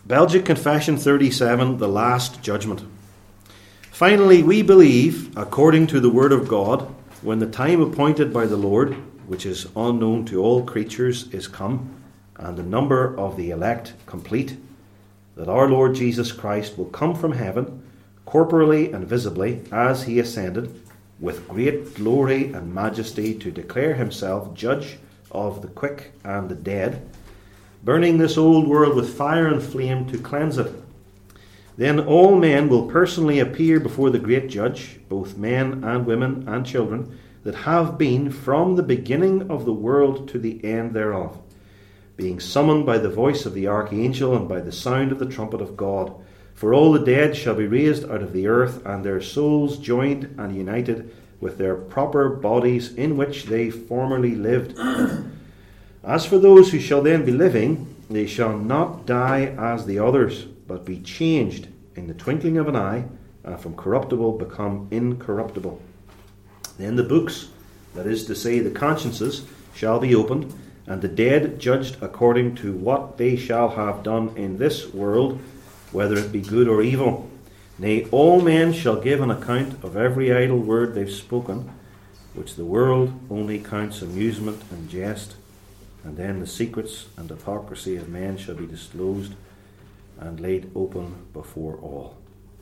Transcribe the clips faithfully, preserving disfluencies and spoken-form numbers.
Belgic Confession thirty-seven, the Last Judgment. Finally, we believe, according to the Word of God, when the time appointed by the Lord, which is unknown to all creatures, is come, and the number of the elect complete, that our Lord Jesus Christ will come from heaven, corporally and visibly, as he ascended, with great glory and majesty, to declare himself judge of the quick and the dead, burning this old world with fire and flame to cleanse it. Then all men will personally appear before the great judge, both men and women and children, that have been from the beginning of the world to the end thereof, being summoned by the voice of the archangel and by the sound of the trumpet of God. For all the dead shall be raised out of the earth, and their souls joined and united with their proper bodies in which they formerly lived. As for those who shall then be living, they shall not die as the others, but be changed in the twinkling of an eye, and from corruptible become incorruptible. Then the books, that is to say the consciences, shall be opened, and the dead judged according to what they shall have done in this world, whether it be good or evil. Nay, all men shall give an account of every idle word they've spoken, which the world only counts amusement and jest. And then the secrets and hypocrisy of men shall be disclosed and laid open before all.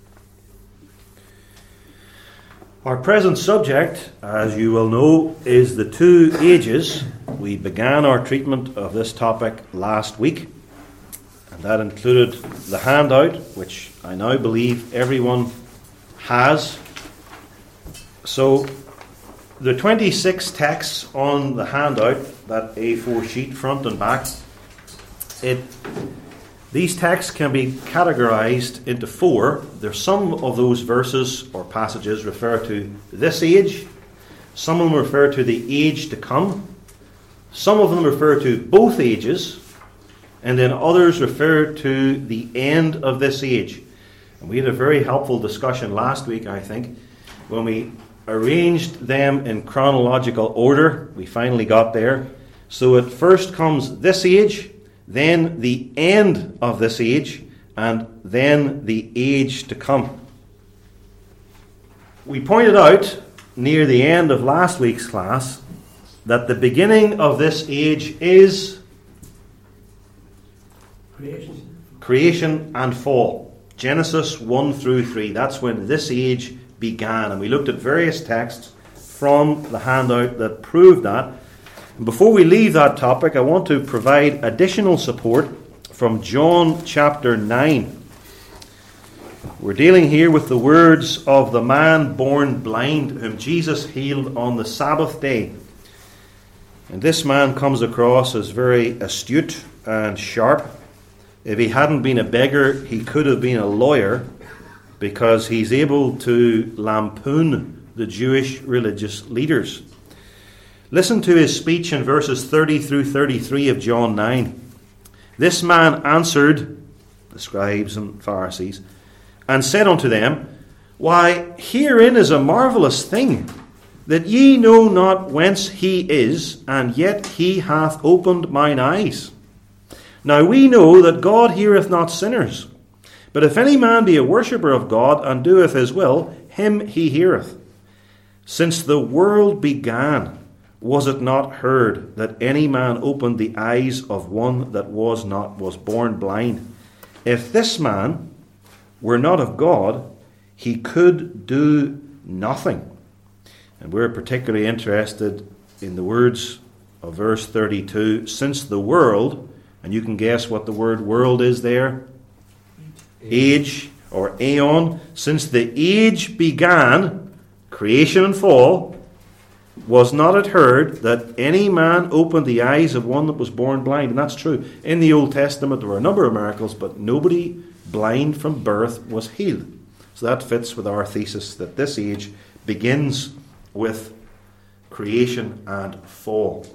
Our present subject, as you will know, is the two ages. We began our treatment of this topic last week, and that included the handout, which I now believe everyone has. So the twenty-six texts on the handout, that A four sheet front and back, it these texts can be categorized into four. There's some of those verses or passages refer to this age, some of them refer to the age to come, some of them refer to both ages, and then others refer to the end of this age. And we had a very helpful discussion last week, I think, when we arranged them in chronological order. We finally got there. So it first comes this age, then the end of this age, and then the age to come. We pointed out near the end of last week's class that the beginning of this age is creation, creation and fall. Genesis one through three. That's when this age began. And we looked at various texts from the handout that proved that. Before we leave that topic, I want to provide additional support from John chapter nine. We're dealing here with the words of the man born blind, whom Jesus healed on the Sabbath day. And this man comes across as very astute and sharp. If he hadn't been a beggar, he could have been a lawyer, because he's able to lampoon the Jewish religious leaders. Listen to his speech in verses thirty through thirty-three of John nine. This man answered the scribes and Pharisees, and said unto them, Why, herein is a marvellous thing, that ye know not whence he is, and yet he hath opened mine eyes. Now we know that God heareth not sinners, but if any man be a worshipper of God, and doeth his will, him he heareth. Since the world began, was it not heard that any man opened the eyes of one that was not, was born blind? If this man were not of God, he could do nothing. And we're particularly interested in the words of verse thirty-two. Since the world, and you can guess what the word world is there, age or aeon, since the age began, creation and fall, was not it heard that any man opened the eyes of one that was born blind? And that's true. In the Old Testament there were a number of miracles, but nobody blind from birth was healed. So that fits with our thesis that this age begins with creation and fall.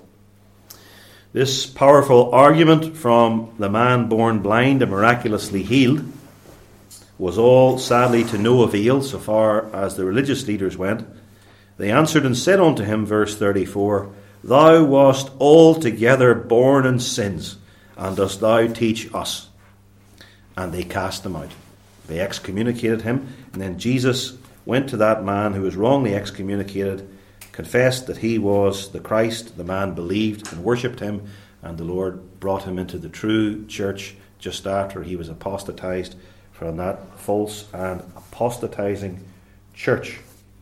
This powerful argument from the man born blind and miraculously healed was all sadly to no avail so far as the religious leaders went. They answered and said unto him, verse thirty-four, Thou wast altogether born in sins, and dost thou teach us? and they cast him out. They excommunicated him, and then Jesus went to that man who was wrongly excommunicated, confessed that he was the Christ. The man believed and worshipped him, and the Lord brought him into the true church just after he was apostatized from that false and apostatizing church.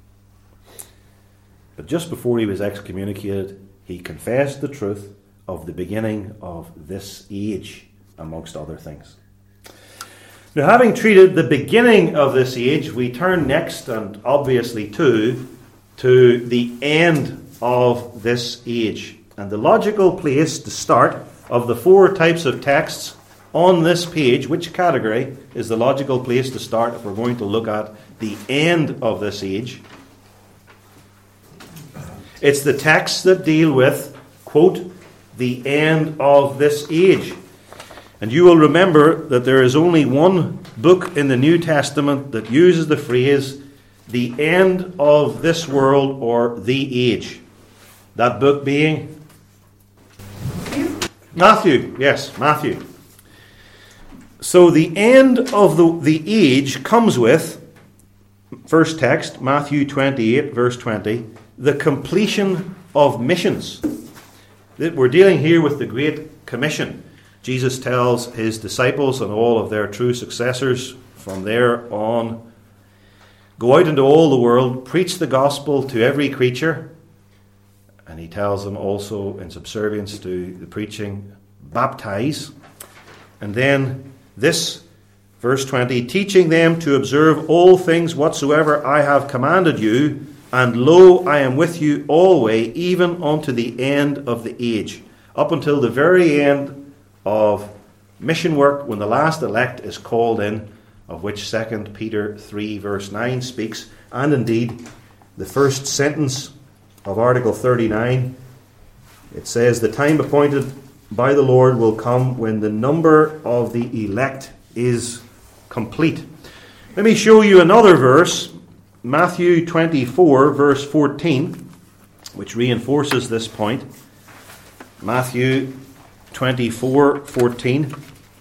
But just before he was excommunicated, he confessed the truth of the beginning of this age, amongst other things. Now, having treated the beginning of this age, we turn next, and obviously too, to the end of this age. And the logical place to start of the four types of texts on this page, which category is the logical place to start if we're going to look at the end of this age? It's the texts that deal with, quote, the end of this age. And you will remember that there is only one book in the New Testament that uses the phrase, the end of this world, or the age. That book being? Matthew. Yes, Matthew. So the end of the, the age comes with, first text, Matthew twenty-eight, verse twenty, the completion of missions. We're dealing here with the Great Commission. Jesus tells his disciples and all of their true successors from there on, go out into all the world, preach the gospel to every creature. And he tells them also, in subservience to the preaching, baptize. And then this, verse twenty, teaching them to observe all things whatsoever I have commanded you, and lo, I am with you always, even unto the end of the age. Up until the very end of mission work, when the last elect is called in, of which Second Peter three, verse nine speaks, and indeed the first sentence of Article thirty-nine, it says, the time appointed by the Lord will come when the number of the elect is complete. Let me show you another verse, Matthew twenty-four, verse fourteen, which reinforces this point. Matthew twenty-four, fourteen.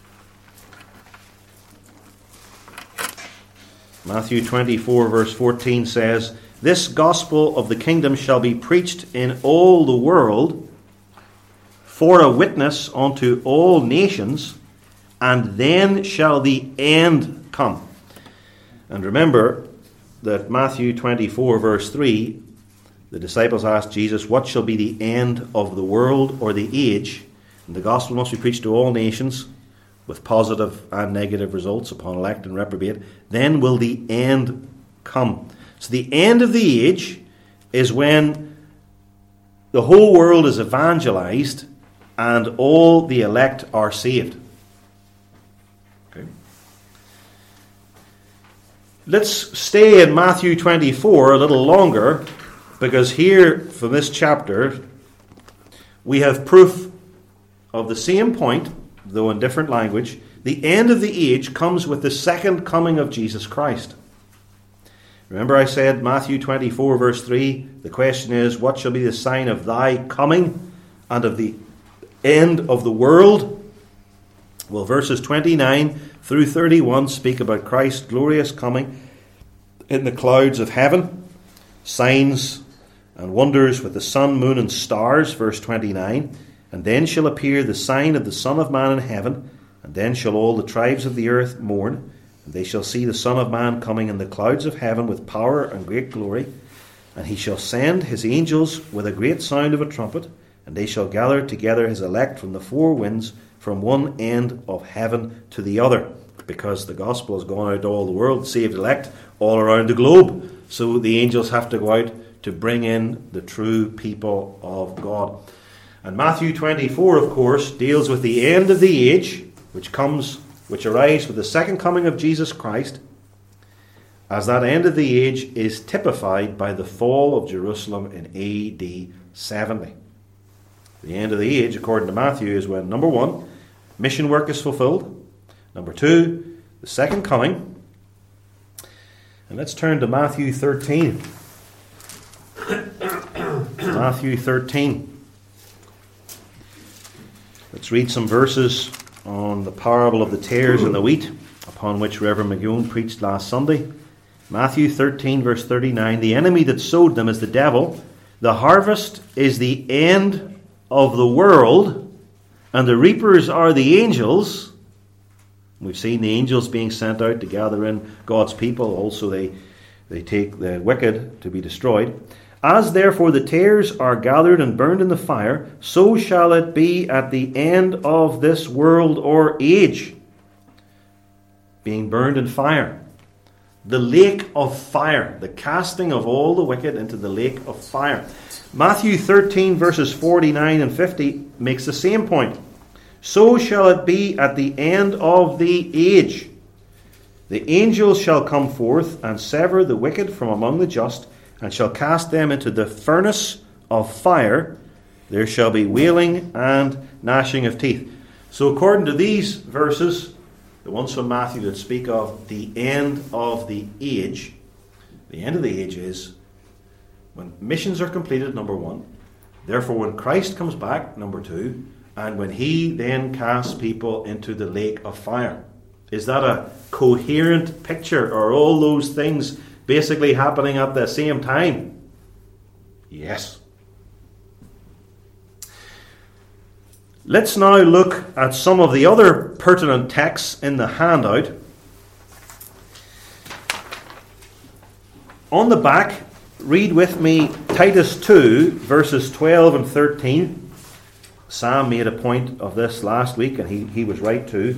Matthew twenty-four, verse fourteen says, this gospel of the kingdom shall be preached in all the world for a witness unto all nations, and then shall the end come. And remember that Matthew twenty-four, verse three, the disciples asked Jesus, what shall be the end of the world or the age? And the gospel must be preached to all nations, with positive and negative results upon elect and reprobate. Then will the end come. So the end of the age is when the whole world is evangelized and all the elect are saved. Okay. Let's stay in Matthew twenty-four a little longer, because here from this chapter we have proof of the same point, though in different language. The end of the age comes with the second coming of Jesus Christ. Remember I said Matthew twenty-four, verse three, the question is, what shall be the sign of thy coming and of the end of the world? Well, verses twenty-nine through thirty-one speak about Christ's glorious coming in the clouds of heaven, signs and wonders with the sun, moon, and stars, verse twenty-nine. And then shall appear the sign of the Son of Man in heaven, and then shall all the tribes of the earth mourn, and they shall see the Son of Man coming in the clouds of heaven with power and great glory. And he shall send his angels with a great sound of a trumpet, and they shall gather together his elect from the four winds, from one end of heaven to the other. Because the gospel has gone out to all the world, saved elect all around the globe. So the angels have to go out to bring in the true people of God. And Matthew twenty-four, of course, deals with the end of the age, which comes, which arrives with the second coming of Jesus Christ, as that end of the age is typified by the fall of Jerusalem in A D seventy. The end of the age, according to Matthew, is when, number one, mission work is fulfilled. Number two, the second coming. And let's turn to Matthew thirteen. Matthew thirteen. Let's read some verses on the parable of the tares and the wheat. upon which Reverend McGowan preached last Sunday. Matthew thirteen, verse thirty-nine, the enemy that sowed them is the devil. The harvest is the end of the world, and the reapers are the angels. We've seen the angels being sent out to gather in God's people. Also, they, they take the wicked to be destroyed. As therefore the tares are gathered and burned in the fire, so shall it be at the end of this world or age. Being burned in fire. The lake of fire. The casting of all the wicked into the lake of fire. Matthew thirteen, verses forty-nine and fifty makes the same point. So shall it be at the end of the age. The angels shall come forth and sever the wicked from among the just, and shall cast them into the furnace of fire. There shall be wailing and gnashing of teeth. So according to these verses, the ones from Matthew that speak of the end of the age, the end of the age is when missions are completed, number one. Therefore, when Christ comes back, number two. And when he then casts people into the lake of fire. Is that a coherent picture? Or are all those things basically happening at the same time? Yes. Let's now look at some of the other pertinent texts in the handout. On the back, read with me Titus two, verses twelve and thirteen. Sam made a point of this last week, and he, he was right too.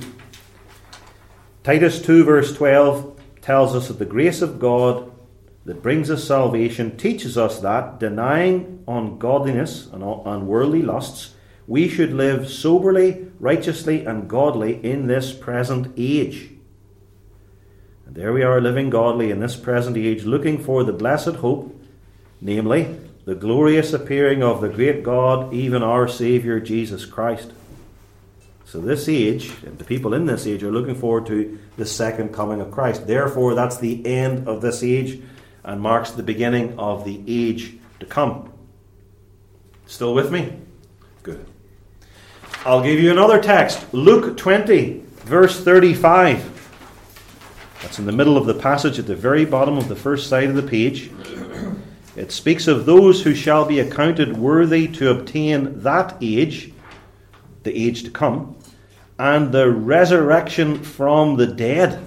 Titus two, verse twelve tells us that the grace of God that brings us salvation teaches us that, denying ungodliness and unworldly lusts, we should live soberly, righteously, and godly in this present age. And there we are, living godly in this present age, looking for the blessed hope, namely, the glorious appearing of the great God, even our Saviour, Jesus Christ. So this age, and the people in this age, are looking forward to the second coming of Christ. Therefore, that's the end of this age and marks the beginning of the age to come. Still with me? Good. I'll give you another text. Luke twenty, verse thirty-five. That's in the middle of the passage at the very bottom of the first side of the page. It speaks of those who shall be accounted worthy to obtain that age, the age to come, and the resurrection from the dead.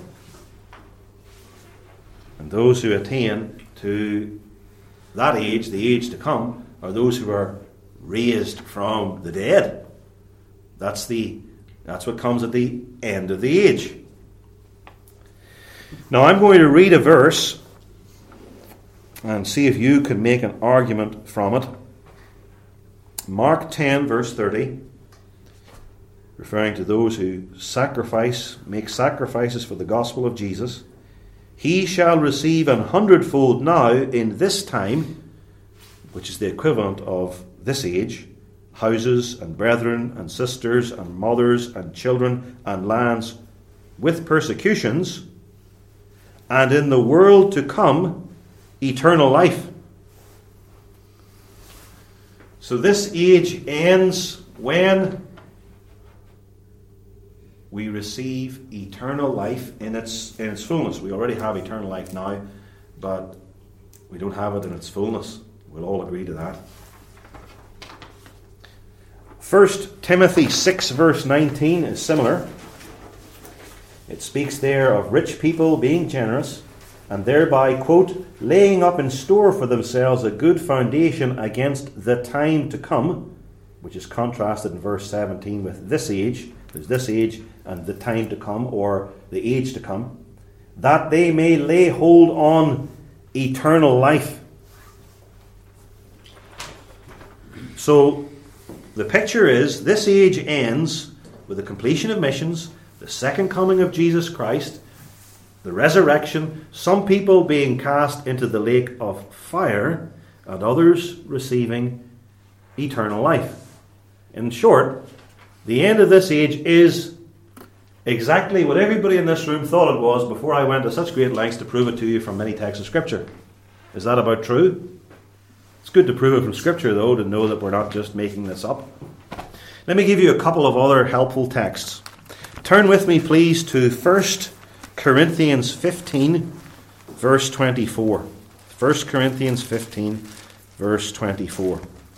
And those who attain to that age, the age to come, are those who are raised from the dead. That's the that's what comes at the end of the age. Now I'm going to read a verse and see if you can make an argument from it. Mark ten, verse thirty, referring to those who sacrifice, make sacrifices for the gospel of Jesus. He shall receive an hundredfold now in this time, which is the equivalent of this age, houses and brethren and sisters and mothers and children and lands with persecutions, and in the world to come, eternal life. So this age ends when we receive eternal life in its in its fullness. We already have eternal life now, but we don't have it in its fullness. We'll all agree to that. First Timothy six, verse nineteen is similar. It speaks there of rich people being generous, and thereby, quote, laying up in store for themselves a good foundation against the time to come, which is contrasted in verse seventeen with this age. There's this age and the time to come, or the age to come, that they may lay hold on eternal life. So the picture is this age ends with the completion of missions, the second coming of Jesus Christ, the resurrection, some people being cast into the lake of fire, and others receiving eternal life. In short, the end of this age is exactly what everybody in this room thought it was before I went to such great lengths to prove it to you from many texts of Scripture. Is that about true? It's good to prove it from Scripture, though, to know that we're not just making this up. Let me give you a couple of other helpful texts. Turn with me, please, to First Corinthians fifteen, verse twenty-four. First Corinthians fifteen, verse twenty-four.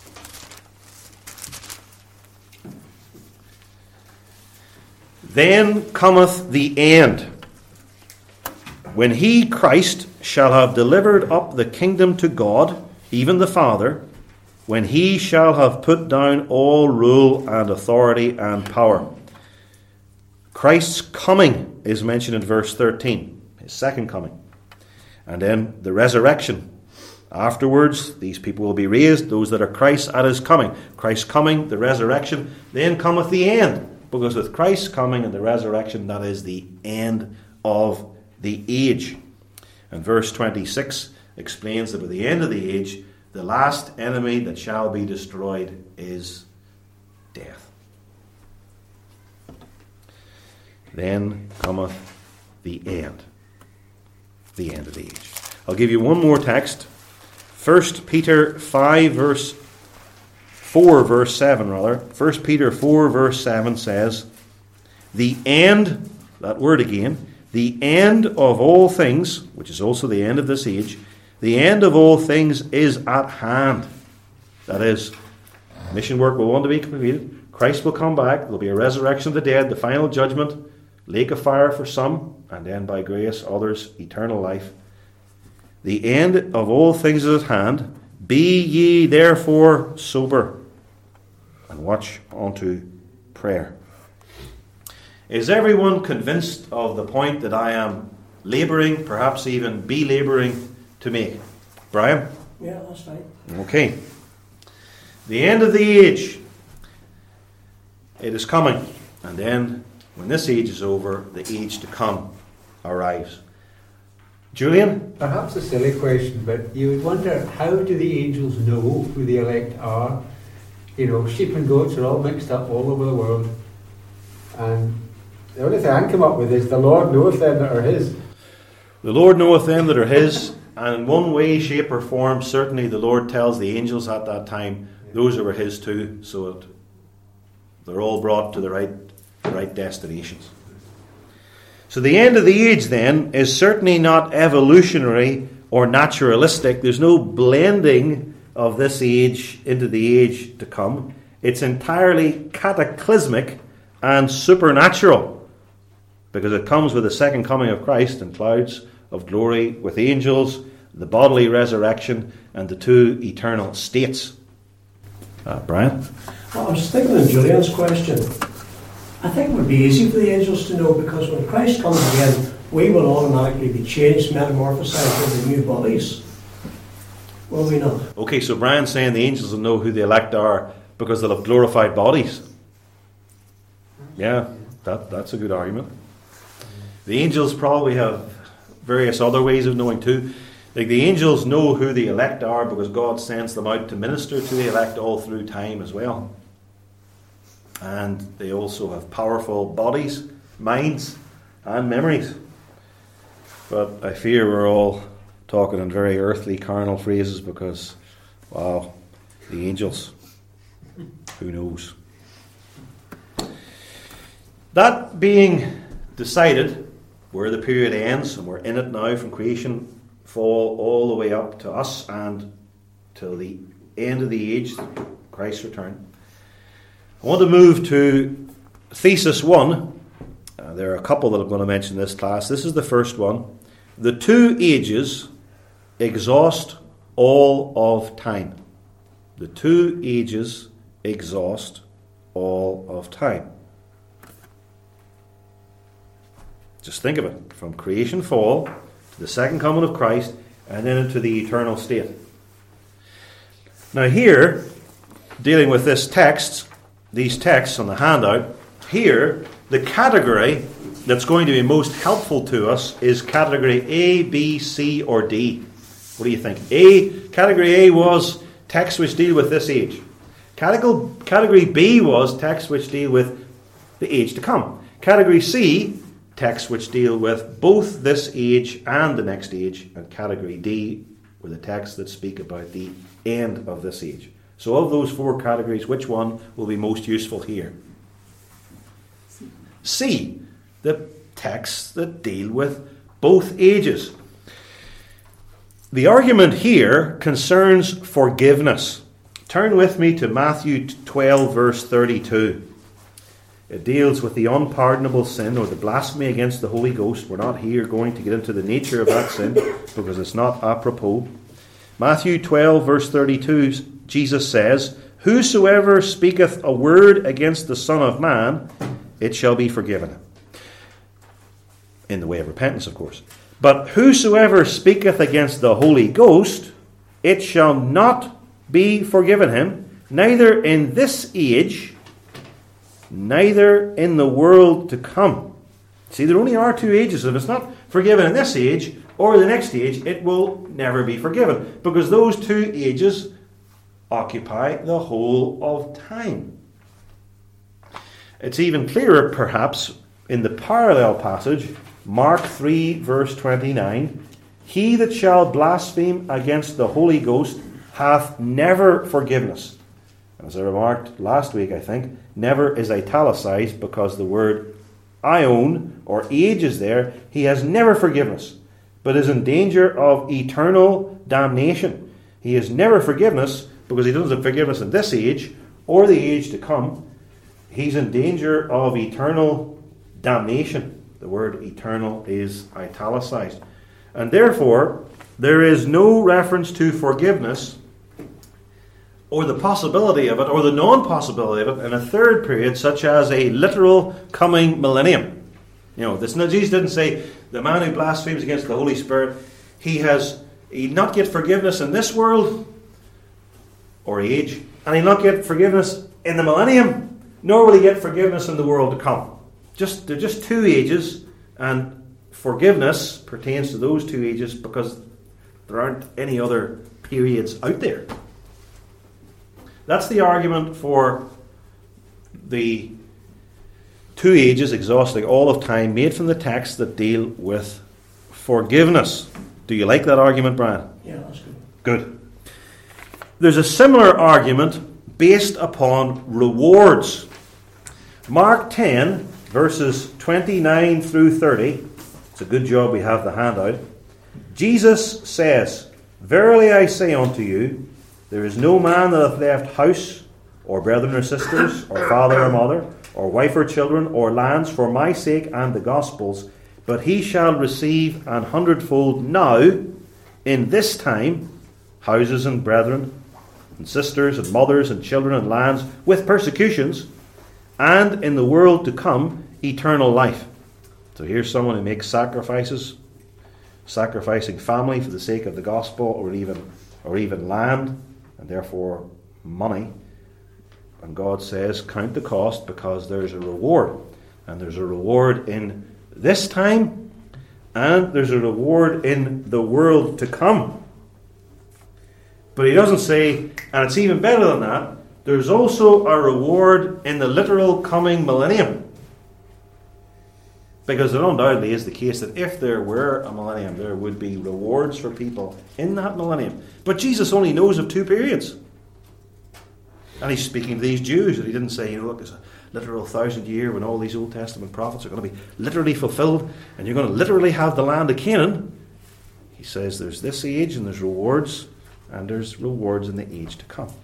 Then cometh the end, when he, Christ, shall have delivered up the kingdom to God, even the Father, when he shall have put down all rule and authority and power. Christ's coming is mentioned in verse thirteen, his second coming. And then the resurrection. Afterwards, these people will be raised, those that are Christ at his coming. Christ's coming, the resurrection, then cometh the end. Because with Christ's coming and the resurrection, that is the end of the age. And verse twenty-six explains that at the end of the age, the last enemy that shall be destroyed is death. Then cometh the end. The end of the age. I'll give you one more text. First Peter five verse four verse seven rather. First Peter four verse seven says, the end, that word again, the end of all things, which is also the end of this age, the end of all things is at hand. That is, mission work will want to be completed. Christ will come back. There will be a resurrection of the dead, the final judgment, lake of fire for some, and then by grace others, eternal life. The end of all things is at hand. Be ye therefore sober, and watch unto prayer. Is everyone convinced of the point that I am labouring, perhaps even belabouring to make? Brian? Yeah, that's right. Okay. The end of the age. It is coming. And then, when this age is over, the age to come arrives. Julian? Perhaps a silly question, but you would wonder, how do the angels know who the elect are? You know, sheep and goats are all mixed up all over the world. And the only thing I can come up with is the Lord knoweth them that are his. The Lord knoweth them that are his, and in one way, shape or form, certainly the Lord tells the angels at that time, those who are his too, so that they're all brought to the right, the right destinations. So the end of the age then is certainly not evolutionary or naturalistic. There's no blending of this age into the age to come. It's entirely cataclysmic and supernatural, because it comes with the second coming of Christ in clouds of glory with angels, the bodily resurrection, and the two eternal states. Uh, Brian? Well, I was thinking of Julian's question. I think it would be easy for the angels to know, because when Christ comes again, we will automatically be changed, metamorphosized into new bodies. Will we not? Okay, so Brian's saying the angels will know who the elect are because they'll have glorified bodies. Yeah, that, that's a good argument. The angels probably have various other ways of knowing too. Like the angels know who the elect are because God sends them out to minister to the elect all through time as well. And they also have powerful bodies, minds, and memories. But I fear we're all talking in very earthly, carnal phrases because, wow, the angels, who knows? That being decided, where the period ends, and we're in it now from creation, fall all the way up to us and till the end of the age, Christ's return. I want to move to thesis one. Uh, there are a couple that I'm going to mention in this class. This is the first one. The two ages exhaust all of time. The two ages exhaust all of time. Just think of it. From creation fall to the second coming of Christ and then into the eternal state. Now here, dealing with this text, these texts on the handout, here, the category that's going to be most helpful to us is category A, B, C, or D. What do you think? A, category A was texts which deal with this age. Category, category B was texts which deal with the age to come. Category C, texts which deal with both this age and the next age. And category D were the texts that speak about the end of this age. So of those four categories, which one will be most useful here? C. The texts that deal with both ages. The argument here concerns forgiveness. Turn with me to Matthew twelve, verse thirty-two. It deals with the unpardonable sin or the blasphemy against the Holy Ghost. We're not here going to get into the nature of that sin because it's not apropos. Matthew twelve, verse thirty-two, Jesus says, "Whosoever speaketh a word against the Son of Man, it shall be forgiven him." In the way of repentance, of course. "But whosoever speaketh against the Holy Ghost, it shall not be forgiven him, neither in this age, neither in the world to come." See, there only are two ages. If it's not forgiven in this age or the next age, it will never be forgiven, because those two ages occupy the whole of time. It's even clearer, perhaps, in the parallel passage, Mark three, verse twenty-nine. "He that shall blaspheme against the Holy Ghost hath never forgiveness." As I remarked last week, I think, never is italicized because the word aion, or age, is there. He has never forgiveness, but is in danger of eternal damnation. He has never forgiveness because he doesn't have forgiveness in this age or the age to come. He's in danger of eternal damnation. The word eternal is italicized. And therefore, there is no reference to forgiveness or the possibility of it, or the non-possibility of it, in a third period, such as a literal coming millennium. You know, this, Jesus didn't say the man who blasphemes against the Holy Spirit, he has he not get forgiveness in this world or age, and he'll not get forgiveness in the millennium, nor will he get forgiveness in the world to come. Just they're just two ages, and forgiveness pertains to those two ages because there aren't any other periods out there. That's the argument for the two ages exhausting all of time, made from the texts that deal with forgiveness. Do you like that argument, Brian? Yeah, that's good. Good. There's a similar argument based upon rewards. Mark ten, verses twenty-nine through thirty. It's a good job we have the handout. Jesus says, "Verily I say unto you, there is no man that hath left house, or brethren or sisters, or father or mother, or wife or children, or lands, for my sake and the gospel's, but he shall receive an hundredfold now, in this time, houses and brethren, and sisters, and mothers, and children, and lands, with persecutions, and in the world to come, eternal life." So here's someone who makes sacrifices, sacrificing family for the sake of the gospel, or even, or even land, and therefore money. And God says, count the cost, because there's a reward. And there's a reward in this time, and there's a reward in the world to come. But he doesn't say, and it's even better than that, there's also a reward in the literal coming millennium. Because it undoubtedly is the case that if there were a millennium, there would be rewards for people in that millennium. But Jesus only knows of two periods. And he's speaking to these Jews, and he didn't say, you know, look, it's a literal thousand year when all these Old Testament prophets are going to be literally fulfilled, and you're going to literally have the land of Canaan. He says there's this age, and there's rewards, and there's rewards in the age to come.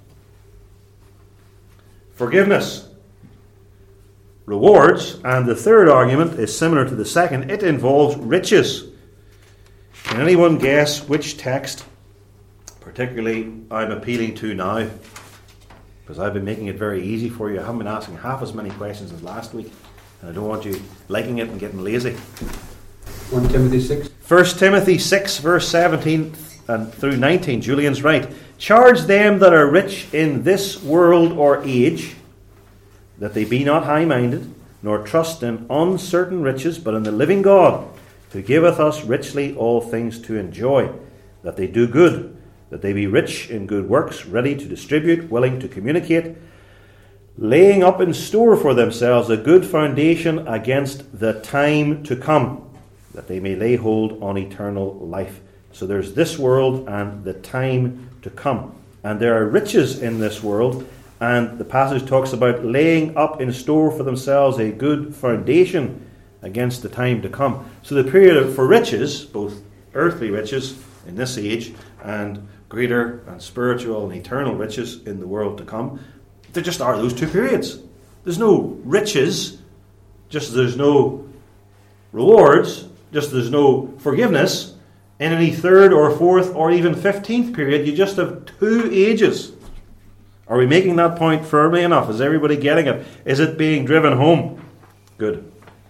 Forgiveness. Rewards, and the third argument is similar to the second. It involves riches. Can anyone guess which text particularly I'm appealing to now? Because I've been making it very easy for you. I haven't been asking half as many questions as last week, and I don't want you liking it and getting lazy. First Timothy six. First Timothy six, verse seventeen and through nineteen. Julian's right. "Charge them that are rich in this world or age, that they be not high-minded, nor trust in uncertain riches, but in the living God, who giveth us richly all things to enjoy, that they do good, that they be rich in good works, ready to distribute, willing to communicate, laying up in store for themselves a good foundation against the time to come, that they may lay hold on eternal life." So there's this world and the time to come. And there are riches in this world, and the passage talks about laying up in store for themselves a good foundation against the time to come. So the period for riches, both earthly riches in this age and greater and spiritual and eternal riches in the world to come, there just are those two periods. There's no riches, just as there's no rewards, just as there's no forgiveness. In any third or fourth or even fifteenth period, you just have two ages. Are we making that point firmly enough? Is everybody getting it? Is it being driven home? Good.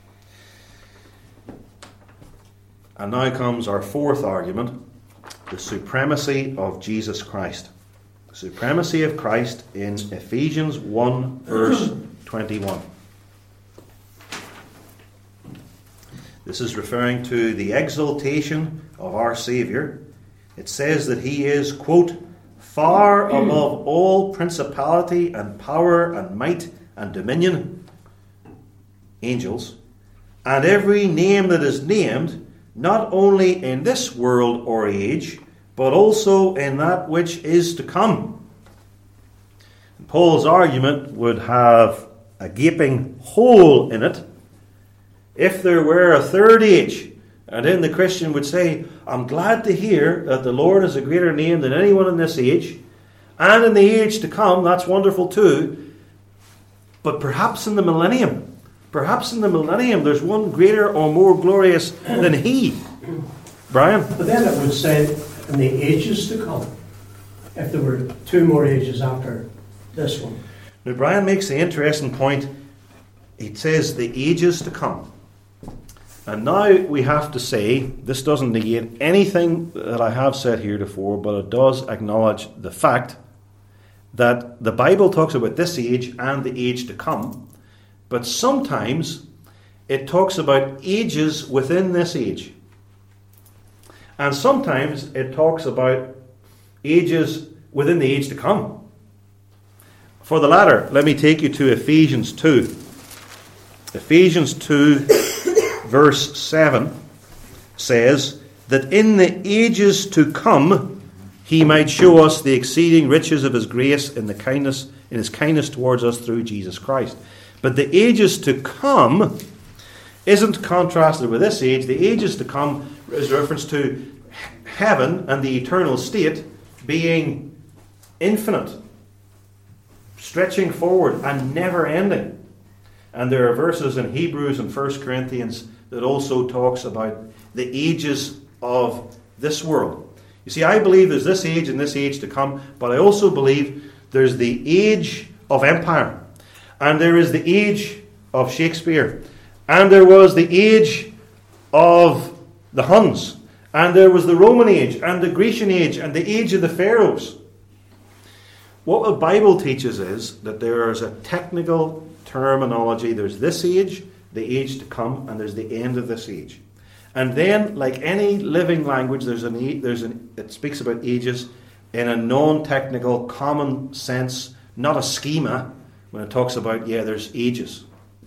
And now comes our fourth argument, the supremacy of Jesus Christ. The supremacy of Christ in Ephesians one, verse twenty-one. This is referring to the exaltation of our Saviour. It says that he is, quote, far above all principality and power and might and dominion, angels, and every name that is named, not only in this world or age, but also in that which is to come. And Paul's argument would have a gaping hole in it if there were a third age. And then the Christian would say, I'm glad to hear that the Lord is a greater name than anyone in this age, and in the age to come, that's wonderful too. But perhaps in the millennium, perhaps in the millennium, there's one greater or more glorious than he. Brian? But then it would say, in the ages to come, if there were two more ages after this one. Now, Brian makes the interesting point. He says the ages to come. And now we have to say, this doesn't negate anything that I have said heretofore, but it does acknowledge the fact that the Bible talks about this age and the age to come, but sometimes it talks about ages within this age. And sometimes it talks about ages within the age to come. For the latter, let me take you to Ephesians two. Ephesians two, verse seven says that in the ages to come he might show us the exceeding riches of his grace in the kindness in his kindness towards us through Jesus Christ. But the ages to come isn't contrasted with this age. The ages to come is reference to heaven and the eternal state being infinite, stretching forward and never ending. And there are verses in Hebrews and First Corinthians that also talks about the ages of this world. You see, I believe there's this age and this age to come, but I also believe there's the age of empire, and there is the age of Shakespeare, and there was the age of the Huns, and there was the Roman age, and the Grecian age, and the age of the pharaohs. What the Bible teaches is that there is a technical terminology. There's this age, the age to come, and there's the end of this age. And then, like any living language, there's an, there's an, it speaks about ages in a non-technical, common sense, not a schema, when it talks about, yeah, there's ages.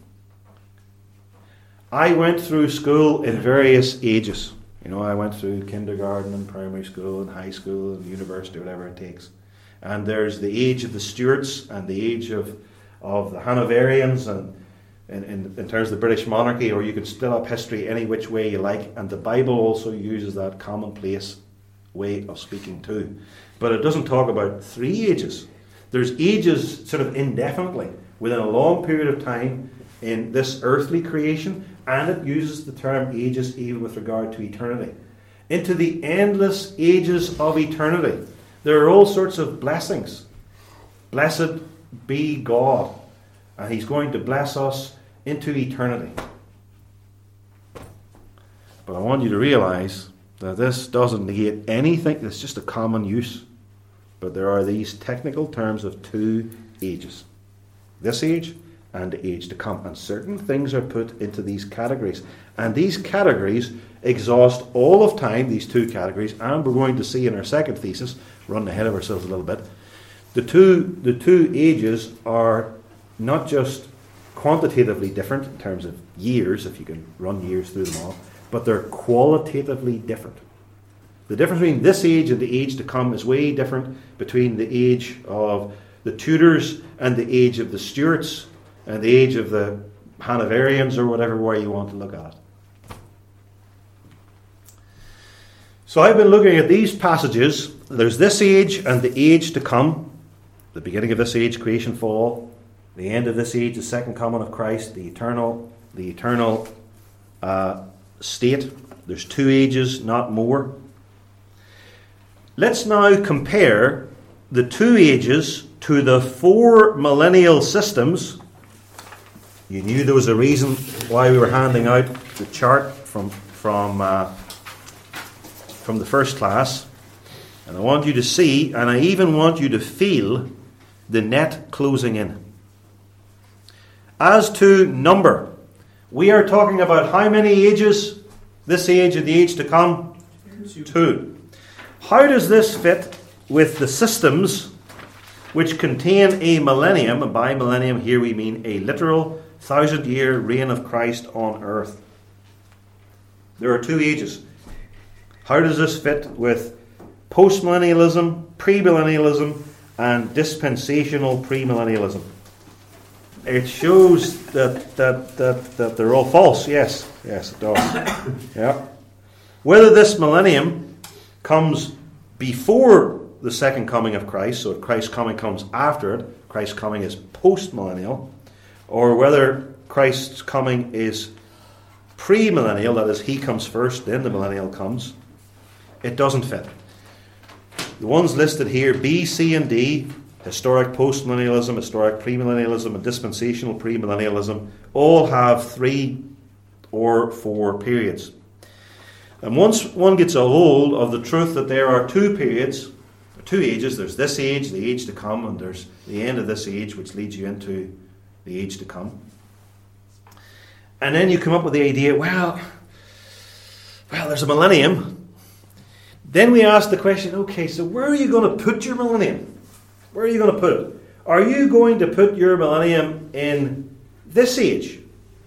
I went through school in various ages. You know, I went through kindergarten and primary school and high school and university, whatever it takes. And there's the age of the Stuarts and the age of, of the Hanoverians and In, in, in terms of the British monarchy, or you can split up history any which way you like, and the Bible also uses that commonplace way of speaking too. But it doesn't talk about three ages. There's ages sort of indefinitely within a long period of time in this earthly creation, and it uses the term ages even with regard to eternity. Into the endless ages of eternity, there are all sorts of blessings. Blessed be God. And he's going to bless us into eternity. But I want you to realize that this doesn't negate anything. It's just a common use. But there are these technical terms of two ages. This age and the age to come. And certain things are put into these categories. And these categories exhaust all of time, these two categories. And we're going to see in our second thesis, running ahead of ourselves a little bit, the two, the two ages are not just quantitatively different in terms of years, if you can run years through them all, but they're qualitatively different. The difference between this age and the age to come is way different between the age of the Tudors and the age of the Stuarts and the age of the Hanoverians or whatever way you want to look at it. So I've been looking at these passages. There's this age and the age to come. The beginning of this age, creation, fall. The end of this age, the second coming of Christ, the eternal, the eternal uh, state. There's two ages, not more. Let's now compare the two ages to the four millennial systems. You knew there was a reason why we were handing out the chart from from uh, from the first class. And I want you to see, and I even want you to feel, the net closing in. As to number, we are talking about how many ages? This age and the age to come? Two. How does this fit with the systems which contain a millennium? And by millennium here we mean a literal thousand-year reign of Christ on earth. There are two ages. How does this fit with postmillennialism, premillennialism, and dispensational premillennialism? It shows that, that, that, that they're all false. Yes, yes, it does. Yeah. Whether this millennium comes before the second coming of Christ, so if Christ's coming comes after it, Christ's coming is post-millennial, or whether Christ's coming is premillennial, that is, he comes first, then the millennial comes, it doesn't fit. The ones listed here, B, C, and D, historic postmillennialism, historic premillennialism, and dispensational premillennialism, all have three or four periods. And once one gets a hold of the truth that there are two periods, two ages, there's this age, the age to come, and there's the end of this age, which leads you into the age to come. And then you come up with the idea, well, well, there's a millennium. Then we ask the question, okay, so where are you going to put your millennium? Where are you going to put it? Are you going to put your millennium in this age?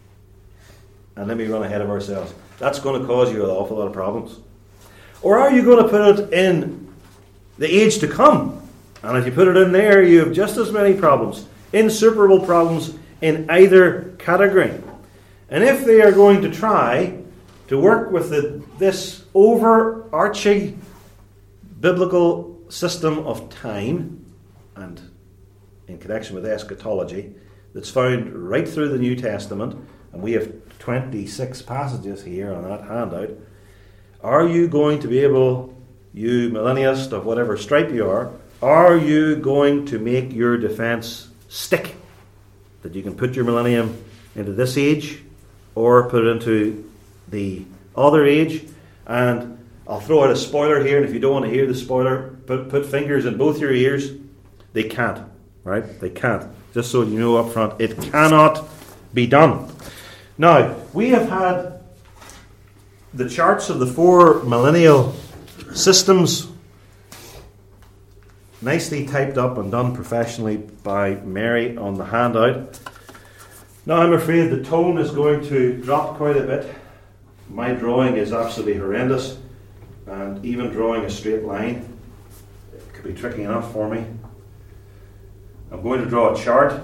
And let me run ahead of ourselves. That's going to cause you an awful lot of problems. Or are you going to put it in the age to come? And if you put it in there, you have just as many problems, insuperable problems in either category. And if they are going to try to work with the, this overarching biblical system of time, and in connection with eschatology, that's found right through the New Testament, and we have twenty-six passages here on that handout, are you going to be able, you millennialist of whatever stripe you are, are you going to make your defense stick? That you can put your millennium into this age, or put it into the other age? And I'll throw out a spoiler here, and if you don't want to hear the spoiler, put, put fingers in both your ears. They can't, right? They can't. Just so you know up front, it cannot be done. Now, we have had the charts of the four millennial systems nicely typed up and done professionally by Mary on the handout. Now, I'm afraid the tone is going to drop quite a bit. My drawing is absolutely horrendous, and even drawing a straight line, it could be tricky enough for me. I'm going to draw a chart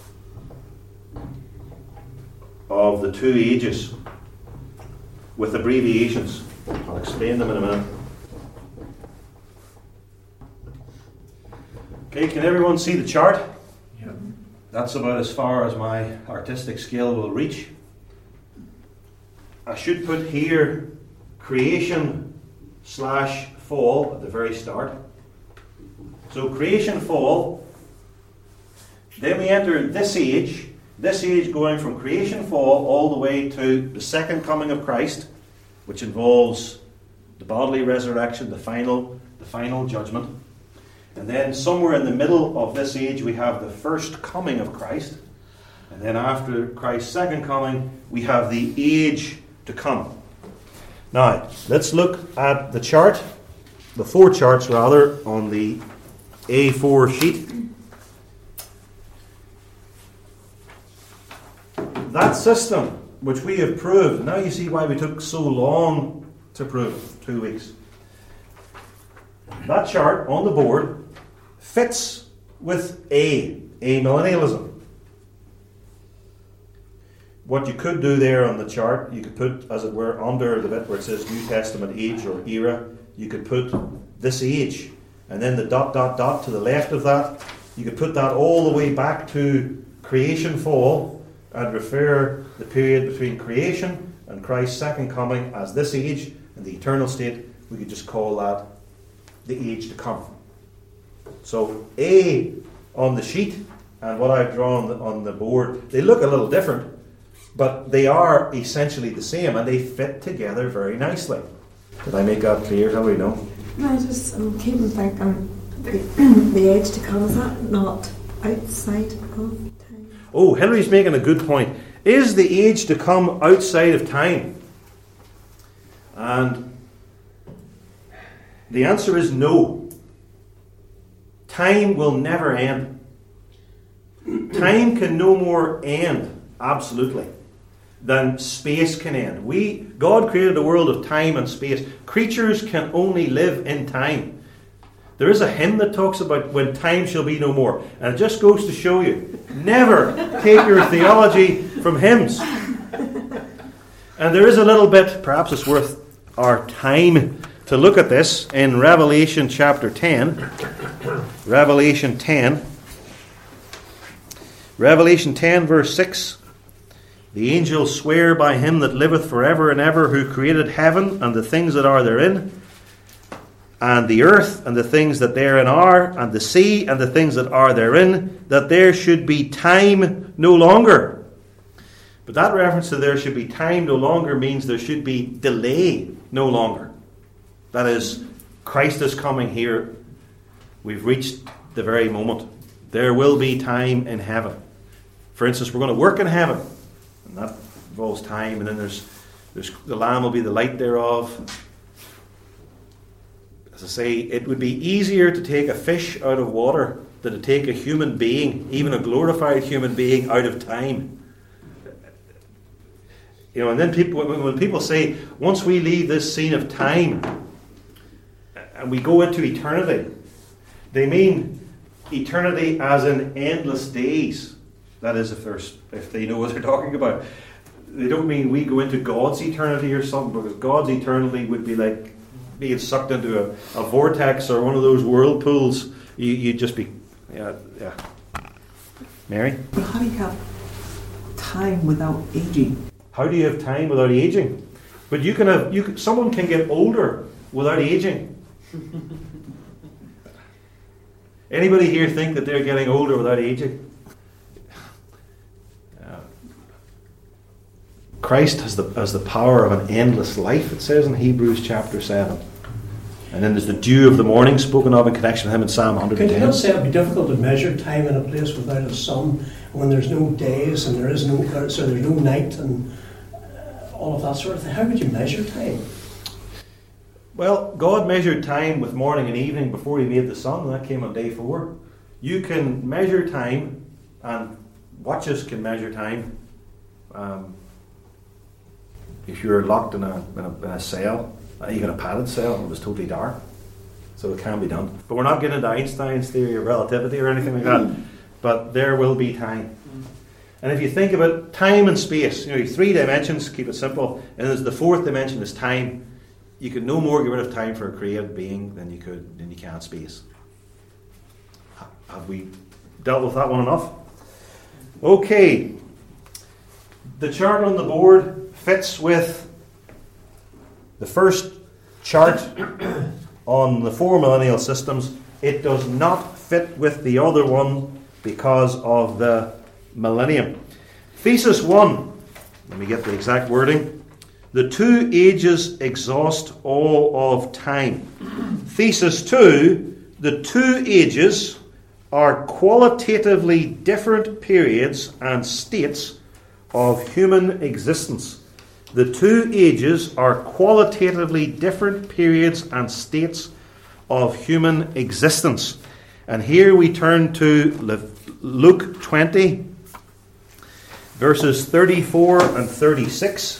of the two ages with abbreviations. I'll explain them in a minute. Okay, can everyone see the chart? Yeah. That's about as far as my artistic skill will reach. I should put here creation slash fall at the very start. So creation, fall. Then we enter this age, this age going from creation, fall, all the way to the second coming of Christ, which involves the bodily resurrection, the final, the final judgment. And then somewhere in the middle of this age we have the first coming of Christ. And then after Christ's second coming, we have the age to come. Now, let's look at the chart, the four charts rather, on the A four sheet. That system, which we have proved, now you see why we took so long to prove, two weeks. That chart on the board fits with A, amillennialism. what you could do there on the chart, you could put, as it were, under the bit where it says New Testament age or era, you could put this age, and then the dot, dot, dot to the left of that, you could put that all the way back to creation fall and refer the period between creation and Christ's second coming as this age, and the eternal state, we could just call that the age to come. So A on the sheet and what I've drawn on the board, they look a little different, but they are essentially the same and they fit together very nicely. Did I make that clear? How do we know? No, I just um, keep thinking the, the age to come, is that not outside of time? Oh, Henry's making a good point. Is the age to come outside of time? And the answer is no. Time will never end. Time can no more end, absolutely, than space can end. We, God created a world of time and space. Creatures can only live in time. There is a hymn that talks about when time shall be no more. And it just goes to show you, never take your theology from hymns. And there is a little bit, perhaps it's worth our time to look at this in Revelation chapter ten. Revelation ten. Revelation ten verse six. The angels swear by him that liveth forever and ever, who created heaven and the things that are therein, and the earth and the things that therein are, and the sea and the things that are therein, that there should be time no longer. But that reference to there should be time no longer means there should be delay no longer. That is, Christ is coming here. We've reached the very moment. There will be time in heaven. For instance, we're going to work in heaven, and that involves time, and then there's, there's the Lamb will be the light thereof. As I say, it would be easier to take a fish out of water than to take a human being, even a glorified human being, out of time. You know, and then people, when people say, once we leave this scene of time and we go into eternity, they mean eternity as in endless days. That is, if, if they know what they're talking about. They don't mean we go into God's eternity or something, because God's eternity would be like being sucked into a, a vortex or one of those whirlpools. You, you'd just be, yeah, yeah. Mary? But how do you have time without aging? How do you have time without aging? But you can have, you can, someone can get older without aging. Anybody here think that they're getting older without aging? Uh, Christ has the has the power of an endless life, it says in Hebrews chapter seven. And then there's the dew of the morning spoken of in connection with him in Psalm one hundred ten. Can you not say it would be difficult to measure time in a place without a sun, when there's no days and there is no, so there's no night and uh, all of that sort of thing? How would you measure time? Well, God measured time with morning and evening before he made the sun, and that came on day four. You can measure time, and watches can measure time. Um, if you're locked in a, in a, in a cell, even a padded cell, and it was totally dark. So it can be done. But we're not getting into Einstein's theory of relativity or anything like that. But there will be time. And if you think about time and space, you know, three dimensions, keep it simple, and there's the fourth dimension is time. You could no more get rid of time for a created being than you could than you can space. Have we dealt with that one enough? Okay. The chart on the board fits with the first chart on the four millennial systems. It does not fit with the other one because of the millennium. Thesis one, let me get the exact wording. The two ages exhaust all of time. Thesis two, the two ages are qualitatively different periods and states of human existence. The two ages are qualitatively different periods and states of human existence. And here we turn to Luke twenty, verses thirty-four and thirty-six.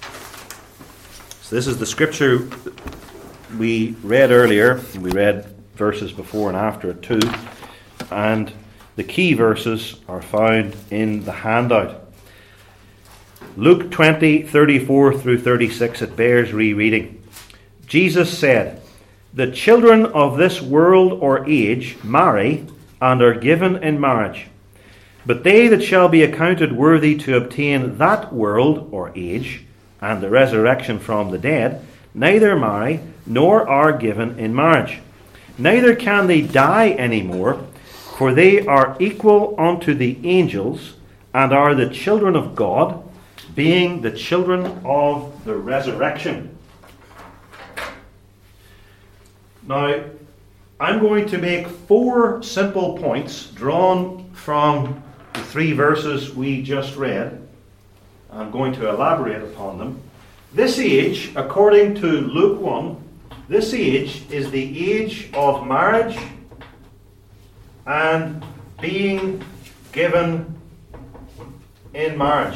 So this is the scripture we read earlier. We read verses before and after it too. And the key verses are found in the handout. Luke twenty, thirty-four through thirty-six, it bears rereading. Jesus said, "The children of this world or age marry and are given in marriage. But they that shall be accounted worthy to obtain that world or age and the resurrection from the dead, neither marry nor are given in marriage. Neither can they die any more, for they are equal unto the angels and are the children of God, being the children of the resurrection." Now, I'm going to make four simple points drawn from the three verses we just read. I'm going to elaborate upon them. This age, according to Luke one, this age is the age of marriage and being given in marriage.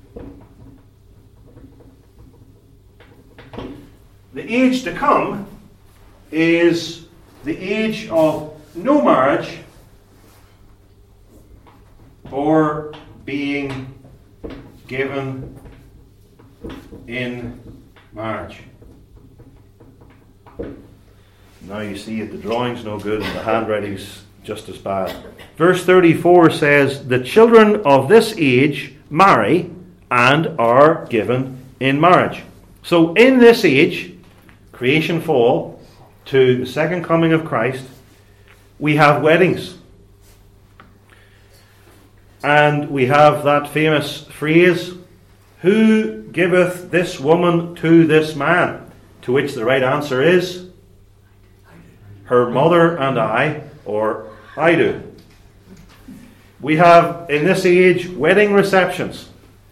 The age to come is the age of no marriage or being given in marriage. Now you see that the drawing's no good and the handwriting's just as bad. Verse thirty-four says, "The children of this age marry and are given in marriage." So in this age, creation fall, to the second coming of Christ, we have weddings. And we have that famous phrase, "Who giveth this woman to this man?" To which the right answer is, "Her mother and I," or "I do." We have, in this age, wedding receptions.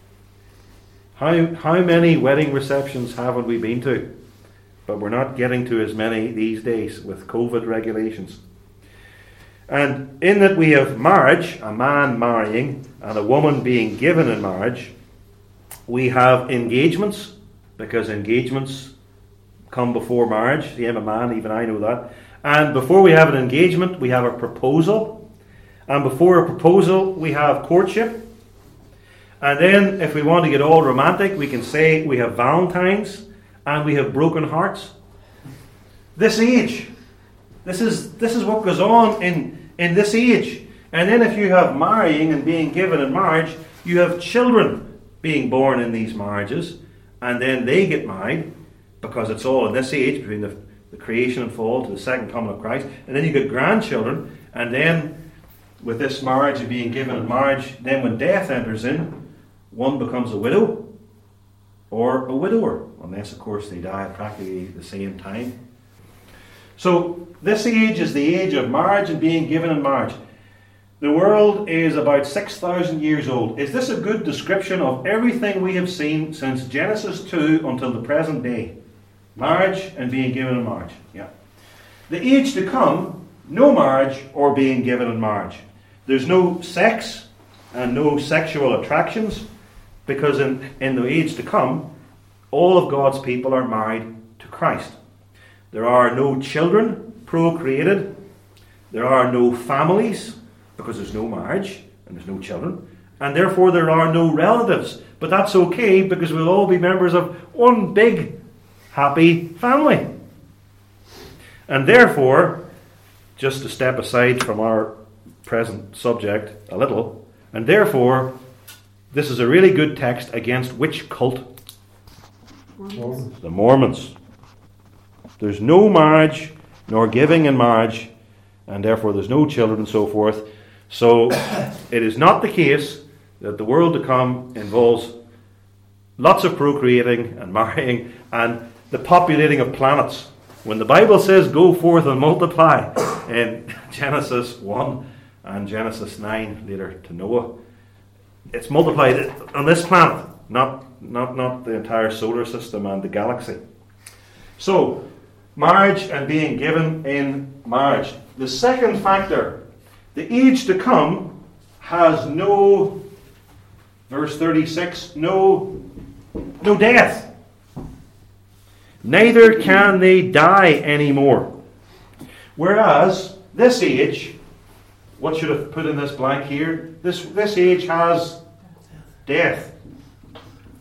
How, how many wedding receptions haven't we been to? But we're not getting to as many these days with COVID regulations. And in that we have marriage, a man marrying, and a woman being given in marriage, we have engagements, because engagements come before marriage. See, I'm a man, even I know that. And before we have an engagement, we have a proposal. And before a proposal, we have courtship. And then, if we want to get all romantic, we can say we have Valentine's. And we have broken hearts. This age. This is this is what goes on in, in this age. And then if you have marrying and being given in marriage, you have children being born in these marriages. And then they get married, because it's all in this age, between the, the creation and fall to the second coming of Christ. And then you get grandchildren. And then with this marriage and being given in marriage, then when death enters in, one becomes a widow or a widower, unless, of course, they die at practically the same time. So, this age is the age of marriage and being given in marriage. The world is about six thousand years old. Is this a good description of everything we have seen since Genesis two until the present day? Marriage and being given in marriage. Yeah. The age to come, no marriage or being given in marriage. There's no sex and no sexual attractions, because in, in the age to come, all of God's people are married to Christ. There are no children procreated. There are no families, because there's no marriage and there's no children. And therefore there are no relatives. But that's okay, because we'll all be members of one big, happy family. And therefore, just to step aside from our present subject a little, and therefore, this is a really good text against which cult? Mormons. The Mormons. There's no marriage, nor giving in marriage, and therefore there's no children and so forth. So it is not the case that the world to come involves lots of procreating and marrying and the populating of planets. When the Bible says go forth and multiply in Genesis one and Genesis nine later to Noah, it's multiplied on this planet, not, not, not the entire solar system and the galaxy. So, marriage and being given in marriage. The second factor, the age to come has no, verse thirty-six, no, no death. Neither can they die anymore. Whereas this age, what should I put in this blank here? This, this age has death.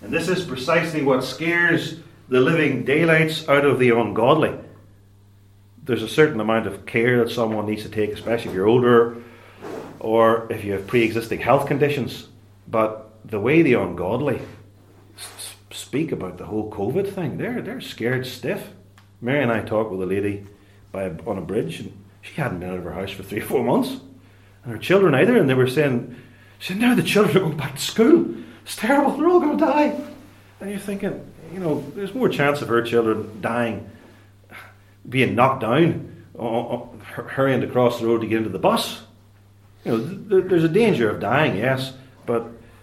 And this is precisely what scares the living daylights out of the ungodly. There's a certain amount of care that someone needs to take, especially if you're older or if you have pre-existing health conditions. But the way the ungodly s- speak about the whole COVID thing, they're they're scared stiff. Mary and I talked with a lady by a, on a bridge, and she hadn't been out of her house for three or four months, and her children either. And they were saying, "She said, now the children are going back to school. It's terrible. They're all going to die." And you're thinking, you know, there's more chance of her children dying, being knocked down, or hurrying across the road to get into the bus. You know, there's a danger of dying, yes, but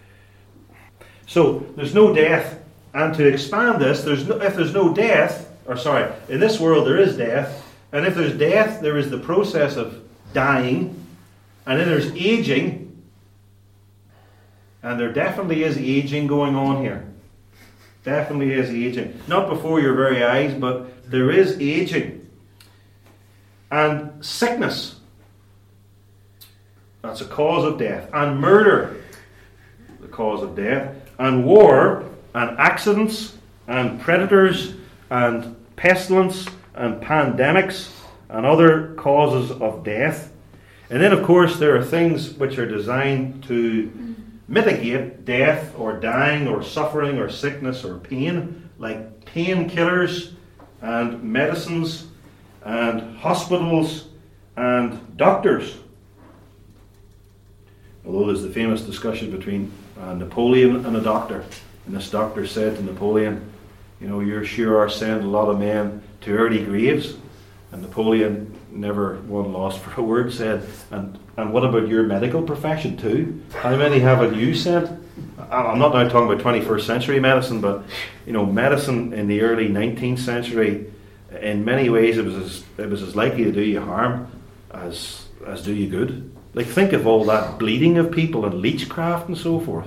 so there's no death. And to expand this, there's no, if there's no death, or sorry, in this world there is death, and if there's death, there is the process of dying, and then there's aging, and there definitely is aging going on here. Definitely is aging. Not before your very eyes, but there is aging. And sickness, that's a cause of death. And murder, the cause of death. And war, and accidents, and predators, and pestilence, and pandemics, and other causes of death. And then, of course, there are things which are designed to mitigate death or dying or suffering or sickness or pain, like painkillers and medicines and hospitals and doctors. Although there's the famous discussion between uh, Napoleon and a doctor, and this doctor said to Napoleon, you know, you're sure are sending a lot of men to early graves. And Napoleon, never one lost for a word, said, and, and what about your medical profession too? How many haven't you sent? I'm not now talking about twenty-first century medicine, but you know, medicine in the early nineteenth century, in many ways it was as, it was as likely to do you harm as as do you good. Like, think of all that bleeding of people and leechcraft and so forth.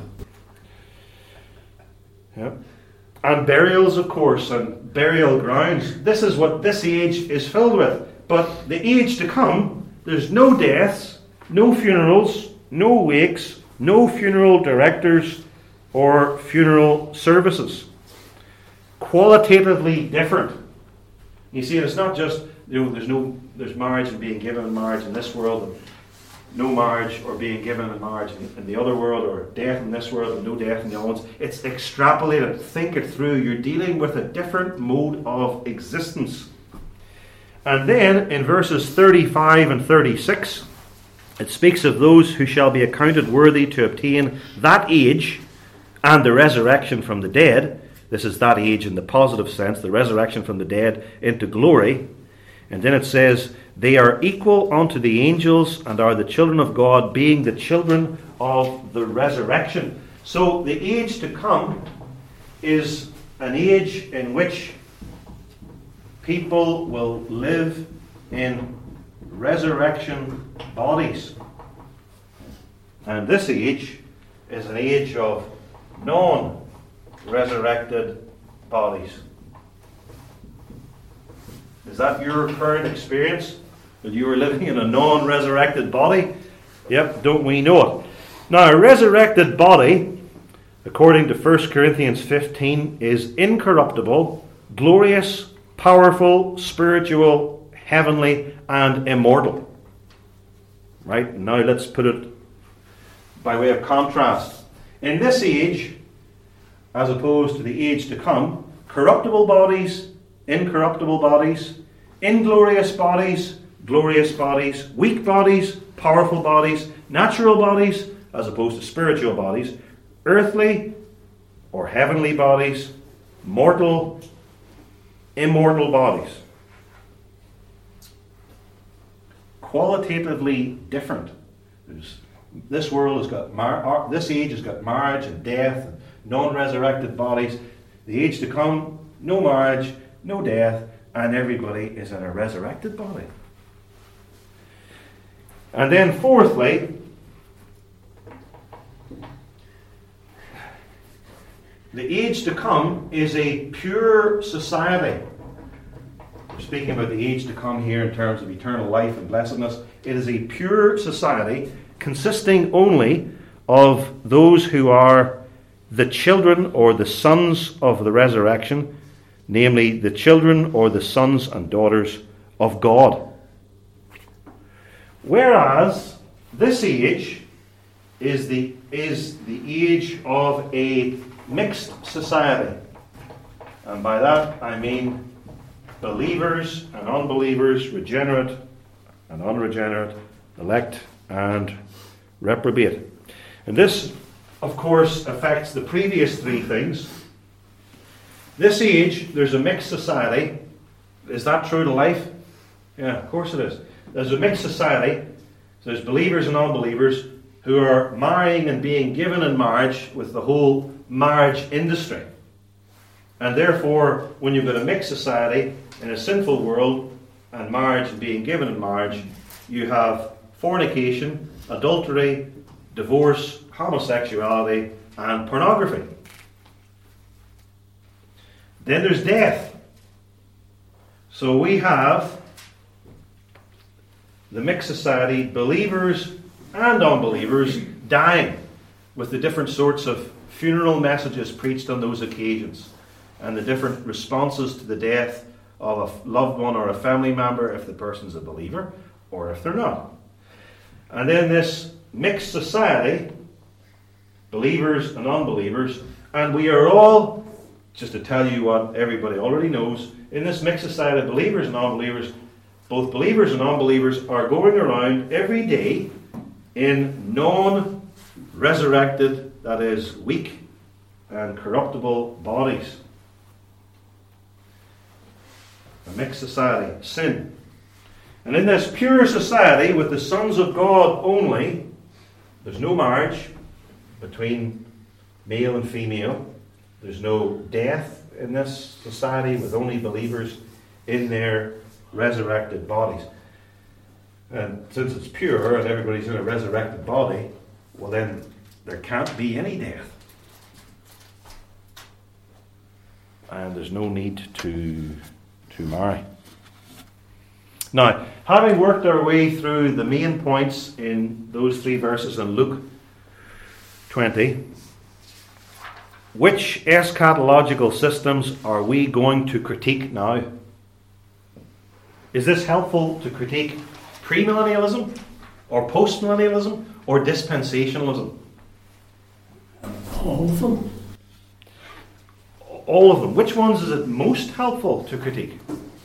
Yeah. And burials, of course, and burial grounds. This is what this age is filled with. But the age to come, there's no deaths, no funerals, no wakes, no funeral directors or funeral services. Qualitatively different. You see, it's not just, you know, there's no there's marriage and being given in marriage in this world, and no marriage or being given in marriage in the other world, or death in this world and no death in the other ones. It's extrapolated. Think it through. You're dealing with a different mode of existence. And then in verses thirty-five and thirty-six, it speaks of those who shall be accounted worthy to obtain that age and the resurrection from the dead. This is that age in the positive sense, the resurrection from the dead into glory. And then it says, they are equal unto the angels and are the children of God, being the children of the resurrection. So the age to come is an age in which people will live in resurrection bodies. And this age is an age of non-resurrected bodies. Is that your current experience? That you are living in a non-resurrected body? Yep, don't we know it? Now, a resurrected body, according to First Corinthians fifteen, is incorruptible, glorious, powerful, spiritual, heavenly, and immortal. Right? Now let's put it by way of contrast. In this age, as opposed to the age to come, corruptible bodies, incorruptible bodies, inglorious bodies, glorious bodies, weak bodies, powerful bodies, natural bodies, as opposed to spiritual bodies, earthly or heavenly bodies, mortal, immortal bodies. Qualitatively different. There's, this world has got mar- this age has got marriage and death and non-resurrected bodies. The age to come, no marriage, no death, and everybody is in a resurrected body. And then fourthly, the age to come is a pure society. We're speaking about the age to come here in terms of eternal life and blessedness. It is a pure society consisting only of those who are the children or the sons of the resurrection, namely the children or the sons and daughters of God. Whereas this age is the is the age of a mixed society. And by that I mean believers and unbelievers, regenerate and unregenerate, elect and reprobate. And this, of course, affects the previous three things. This age, there's a mixed society. Is that true to life? Yeah, of course it is. There's a mixed society. So there's believers and unbelievers who are marrying and being given in marriage with the whole marriage industry. And therefore, when you've got a mixed society in a sinful world and marriage and being given in marriage, you have fornication, adultery, divorce, homosexuality, and pornography. Then there's death. So we have the mixed society, believers and unbelievers dying, with the different sorts of funeral messages preached on those occasions, and the different responses to the death of a loved one or a family member if the person's a believer or if they're not. And then this mixed society, believers and unbelievers, and we are all, just to tell you what everybody already knows, in this mixed society of believers and unbelievers, both believers and unbelievers are going around every day in non-resurrected, that is, weak and corruptible bodies. A mixed society, sin. And in this pure society, with the sons of God only, there's no marriage between male and female. There's no death in this society with only believers in their resurrected bodies. And since it's pure and everybody's in a resurrected body, well then there can't be any death. And there's no need to, to marry. Now, having worked our way through the main points in those three verses in Luke twenty, which eschatological systems are we going to critique now? Is this helpful to critique premillennialism, or postmillennialism, or dispensationalism? All of them. All of them. Which ones is it most helpful to critique?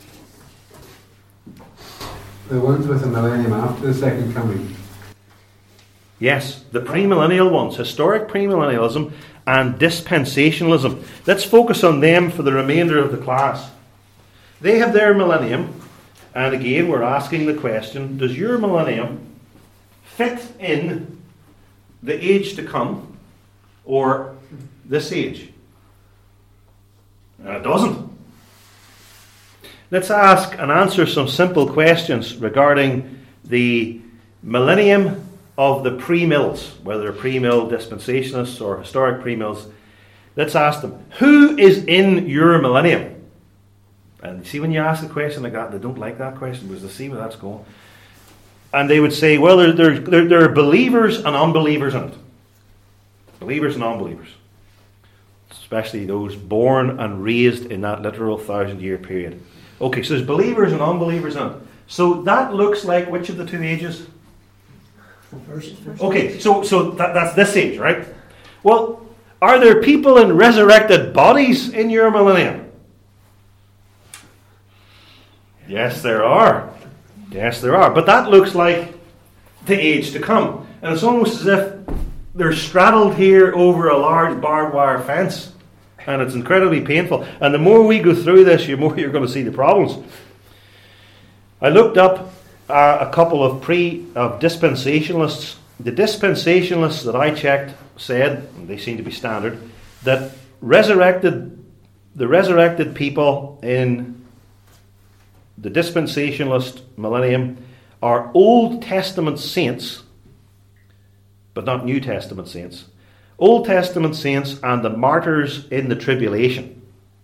The ones with the millennium after the second coming. Yes, the premillennial ones, historic premillennialism and dispensationalism. Let's focus on them for the remainder of the class. They have their millennium, and again we're asking the question, does your millennium fit in the age to come or this age? And it doesn't. Let's ask and answer some simple questions regarding the millennium of the pre-mills, whether they're pre-mill dispensationalists or historic pre-mills. Let's ask them, who is in your millennium? And see, when you ask a question like that, they don't like that question because they see where that's going. And they would say, well, there, there, there, there are believers and unbelievers in it. Believers and unbelievers. Especially those born and raised in that literal thousand-year period. Okay, so there's believers and unbelievers in it. So that looks like which of the two ages? Okay, so so that, that's this age, right? Well, are there people in resurrected bodies in your millennium? Yes, there are. Yes, there are. But that looks like the age to come. And it's almost as if they're straddled here over a large barbed wire fence. And it's incredibly painful. And the more we go through this, the more you're going to see the problems. I looked up uh, a couple of pre of dispensationalists. The dispensationalists that I checked said, and they seem to be standard, that resurrected the resurrected people in the dispensationalist millennium are Old Testament saints, but not New Testament saints. Old Testament saints and the martyrs in the tribulation.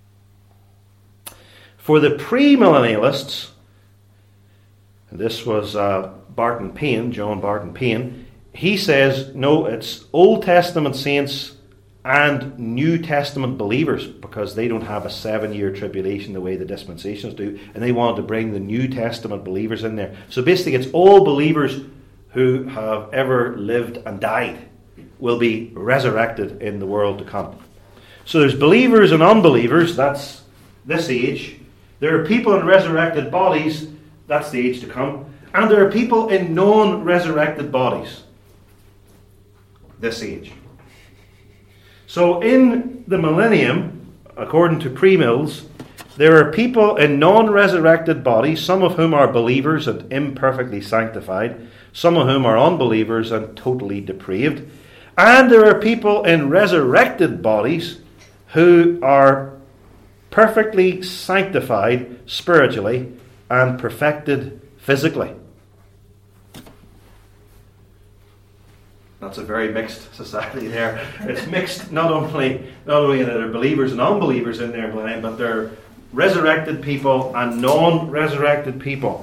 For the premillennialists, this was uh, Barton Payne, John Barton Payne, he says, no, it's Old Testament saints and New Testament believers, because they don't have a seven-year tribulation the way the dispensations do, and they wanted to bring the New Testament believers in there. So basically it's all believers who have ever lived and died will be resurrected in the world to come. So there's believers and unbelievers, that's this age. There are people in resurrected bodies, that's the age to come. And there are people in non-resurrected bodies, this age. So in the millennium, according to Pre-Mills, there are people in non-resurrected bodies, some of whom are believers and imperfectly sanctified, some of whom are unbelievers and totally depraved. And there are people in resurrected bodies who are perfectly sanctified spiritually and perfected physically. That's a very mixed society there. It's mixed not only not only that there are believers and unbelievers in there, but there are resurrected people and non-resurrected people.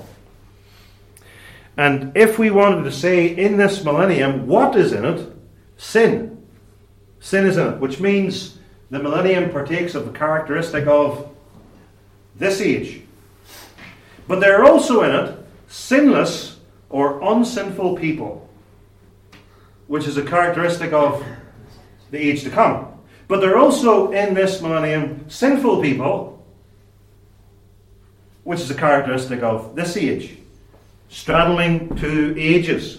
And if we wanted to say in this millennium, what is in it? Sin. Sin is in it, which means the millennium partakes of the characteristic of this age. But there are also in it sinless or unsinful people, which is a characteristic of the age to come. But there are also in this millennium sinful people, which is a characteristic of this age, straddling two ages.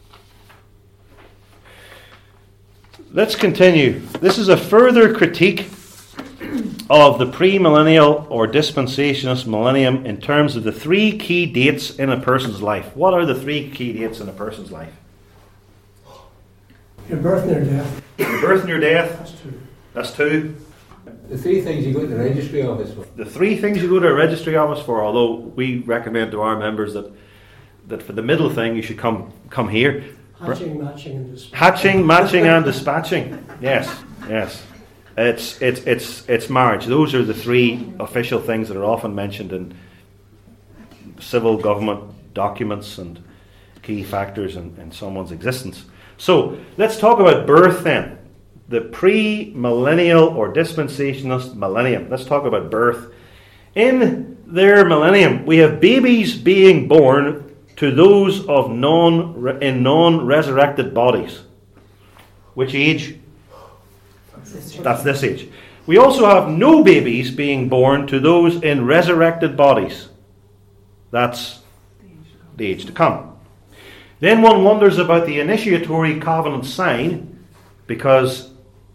Let's continue. This is a further critique of the premillennial or dispensationalist millennium in terms of the three key dates in a person's life. What are the three key dates in a person's life? Your birth and your death. Your birth and your death. That's two. That's two. The three things you go to the registry office for. The three things you go to a registry office for, although we recommend to our members that that for the middle thing you should come come here. Hatching, matching, and dispatching. Hatching, matching, and dispatching. Yes, yes. It's it's it's it's marriage. Those are the three official things that are often mentioned in civil government documents and key factors in, in someone's existence. So let's talk about birth then. The pre-millennial or dispensationalist millennium. Let's talk about birth. In their millennium, we have babies being born to those of non in non-resurrected bodies. Which age? That's this age. We also have no babies being born to those in resurrected bodies. That's the age to come. Then one wonders about the initiatory covenant sign, because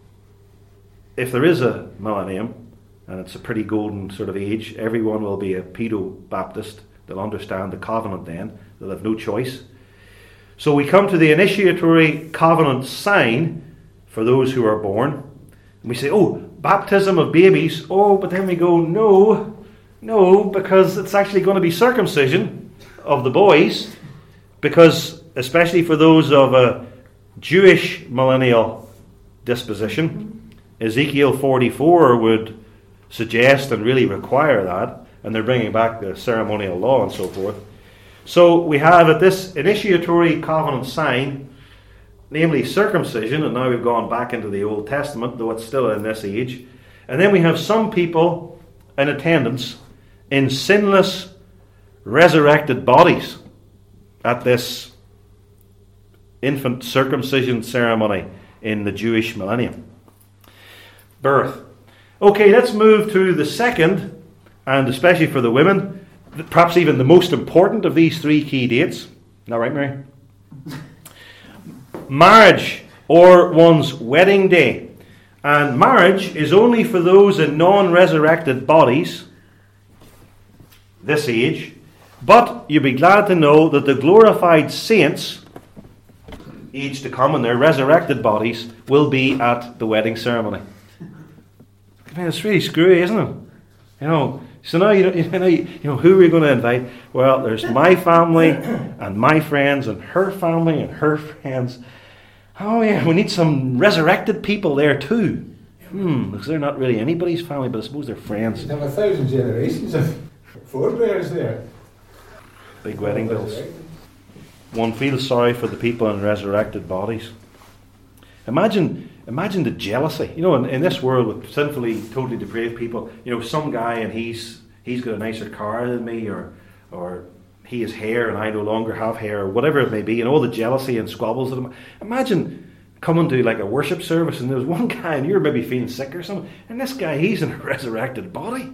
if there is a millennium, and it's a pretty golden sort of age, everyone will be a pedo-Baptist. They'll understand the covenant then. They'll have no choice. So we come to the initiatory covenant sign for those who are born. And we say, oh, baptism of babies. Oh, but then we go, no, no, because it's actually going to be circumcision of the boys. Because, especially for those of a Jewish millennial disposition, Ezekiel forty-four would suggest and really require that. And they're bringing back the ceremonial law and so forth. So we have at this initiatory covenant sign, namely circumcision, and now we've gone back into the Old Testament, though it's still in this age. And then we have some people in attendance in sinless, resurrected bodies at this infant circumcision ceremony in the Jewish millennium. Birth. Okay, let's move to the second, and especially for the women, perhaps even the most important of these three key dates. Is that right, Mary? Marriage, or one's wedding day. And marriage is only for those in non-resurrected bodies, this age. But you'll be glad to know that the glorified saints, age to come, in their resurrected bodies, will be at the wedding ceremony. I mean, it's really screwy, isn't it? You know, so now you know, you know, you know who we're going to invite. Well, there's my family and my friends and her family and her friends. Oh yeah, we need some resurrected people there too. Hmm, because they're not really anybody's family, but I suppose they're friends. You have a thousand generations of forebears there. Big wedding bills. One feels sorry for the people in resurrected bodies. Imagine imagine the jealousy. You know, in, in this world with sinfully, totally depraved people, you know, some guy and he's he's got a nicer car than me, or or he has hair and I no longer have hair, or whatever it may be, and all the jealousy and squabbles of them. Imagine coming to like a worship service and there's one guy and you're maybe feeling sick or something, and this guy, he's in a resurrected body.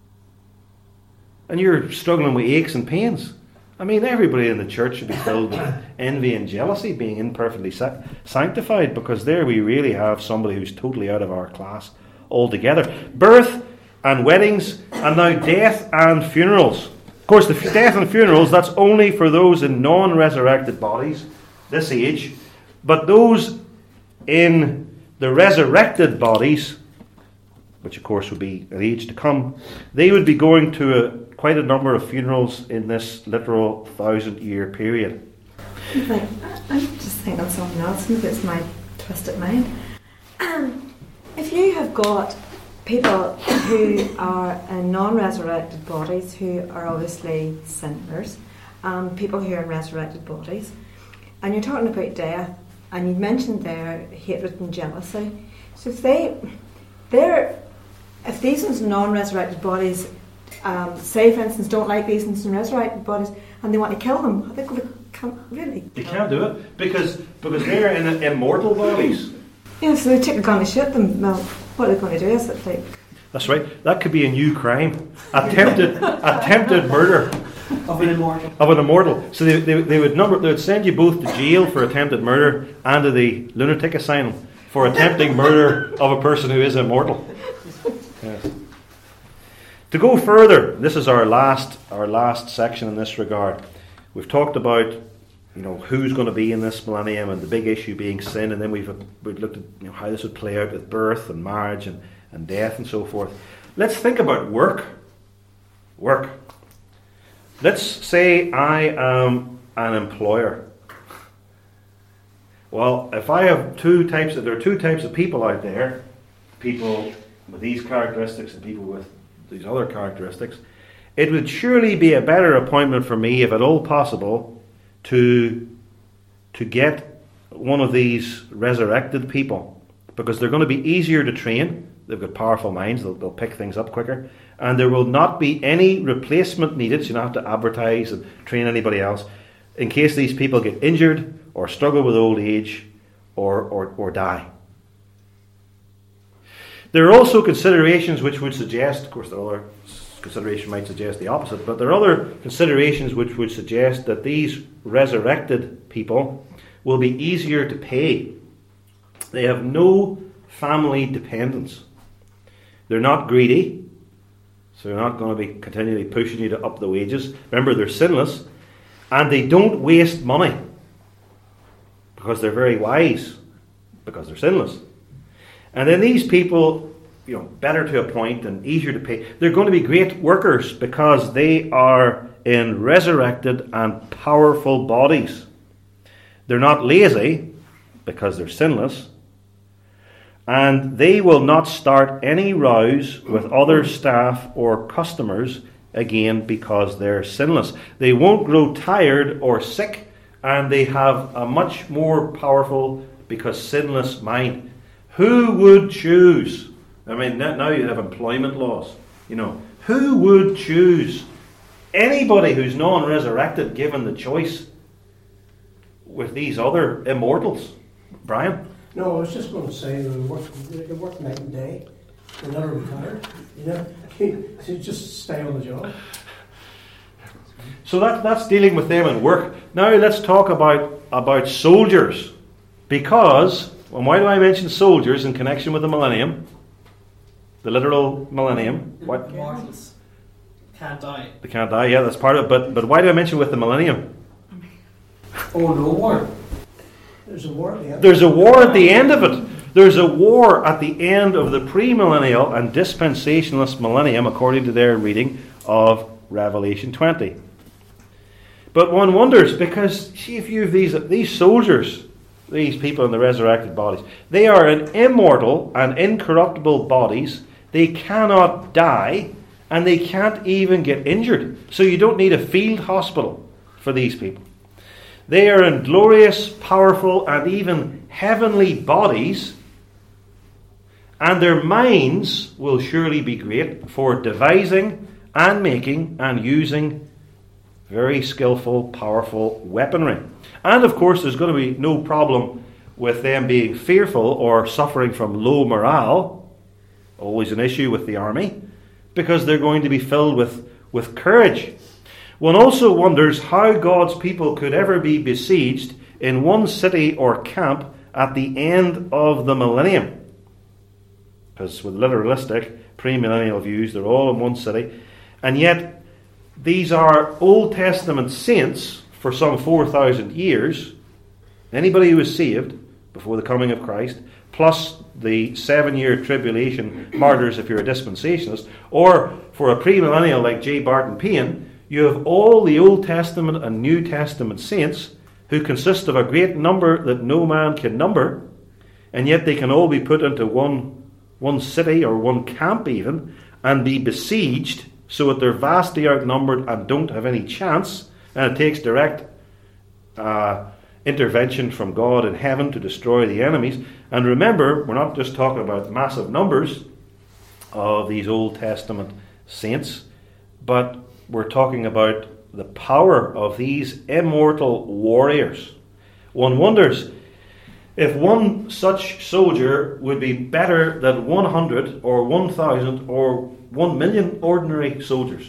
And you're struggling with aches and pains. I mean, everybody in the church should be filled with envy and jealousy, being imperfectly sanctified, because there we really have somebody who's totally out of our class altogether. Birth and weddings, and now death and funerals. Of course, the death and funerals, that's only for those in non-resurrected bodies, this age. But those in the resurrected bodies, which of course would be an age to come, they would be going to a quite a number of funerals in this literal thousand-year period. Like, I'm just thinking of something else, maybe it's my twisted mind. Um, if you have got people who are in non-resurrected bodies who are obviously sinners, um, people who are in resurrected bodies, and you're talking about death, and you mentioned there hatred and jealousy. So if they, they're, if these ones non-resurrected bodies, um, say for instance, don't like these ones in resurrected bodies, and they want to kill them, are they going to can't really? They can't do it because because they're in immortal bodies. Yeah, so they take a gun to shoot them. Well, what are they going to do? Is it like? That's right. That could be a new crime: attempted attempted murder Of an immortal. of an immortal. So they, they, they would number they would send you both to jail for attempted murder and to the lunatic asylum for attempting murder of a person who is immortal. Yes. To go further, this is our last our last section in this regard. We've talked about, you know, who's going to be in this millennium and the big issue being sin, and then we've we've looked at, you know, how this would play out with birth and marriage and, and death and so forth. Let's think about work. Work. Let's say I am an employer. Well, if I have two types of, there are two types of people out there, people with these characteristics and people with these other characteristics, it would surely be a better appointment for me, if at all possible, to to get one of these resurrected people, because they're going to be easier to train. They've got powerful minds, they'll, they'll pick things up quicker, and there will not be any replacement needed, so you don't have to advertise and train anybody else in case these people get injured or struggle with old age or, or, or die. There are also considerations which would suggest, of course the other consideration might suggest the opposite, but there are other considerations which would suggest that these resurrected people will be easier to pay. They have no family dependence. They're not greedy, so they're not going to be continually pushing you to up the wages. Remember, they're sinless, and they don't waste money because they're very wise, because they're sinless. And then these people, you know, better to appoint and easier to pay. They're going to be great workers because they are in resurrected and powerful bodies. They're not lazy because they're sinless. And they will not start any rows with other staff or customers again because they're sinless. They won't grow tired or sick, and they have a much more powerful, because sinless, mind. Who would choose? I mean, now you have employment laws. You know, who would choose anybody who's non-resurrected given the choice with these other immortals? Brian? No, I was just going to say they work, they work night and day. They're never retired. You know, they just stay on the job. So that that's dealing with them and work. Now let's talk about about soldiers, because, and why do I mention soldiers in connection with the millennium? The literal millennium. What? Immortals can't die. They can't die. Yeah, that's part of it. But but why do I mention with the millennium? Oh, no war. There's a war at the end. There's a war at the end of it. There's a war at the end of the premillennial and dispensationalist millennium, according to their reading of Revelation twenty. But one wonders, because see, if you have these these soldiers, these people in the resurrected bodies, they are in immortal and incorruptible bodies. They cannot die, and they can't even get injured. So you don't need a field hospital for these people. They are in glorious, powerful, and even heavenly bodies, And their minds will surely be great for devising and making and using very skillful, powerful weaponry. And of course, there's going to be no problem with them being fearful or suffering from low morale. Always an issue with the army, because they're going to be filled with, with courage. One also wonders how God's people could ever be besieged in one city or camp at the end of the millennium. Because with literalistic, premillennial views, they're all in one city. And yet, these are Old Testament saints for some four thousand years. Anybody who was saved before the coming of Christ, plus the seven-year tribulation martyrs if you're a dispensationalist, or for a premillennial like J. Barton Payne, you have all the Old Testament and New Testament saints who consist of a great number that no man can number, and yet they can all be put into one, one city or one camp even, and be besieged so that they're vastly outnumbered and don't have any chance, and it takes direct uh, intervention from God in heaven to destroy the enemies. And remember, we're not just talking about massive numbers of these Old Testament saints, but we're talking about the power of these immortal warriors. One wonders if one such soldier would be better than one hundred or one thousand or one million ordinary soldiers.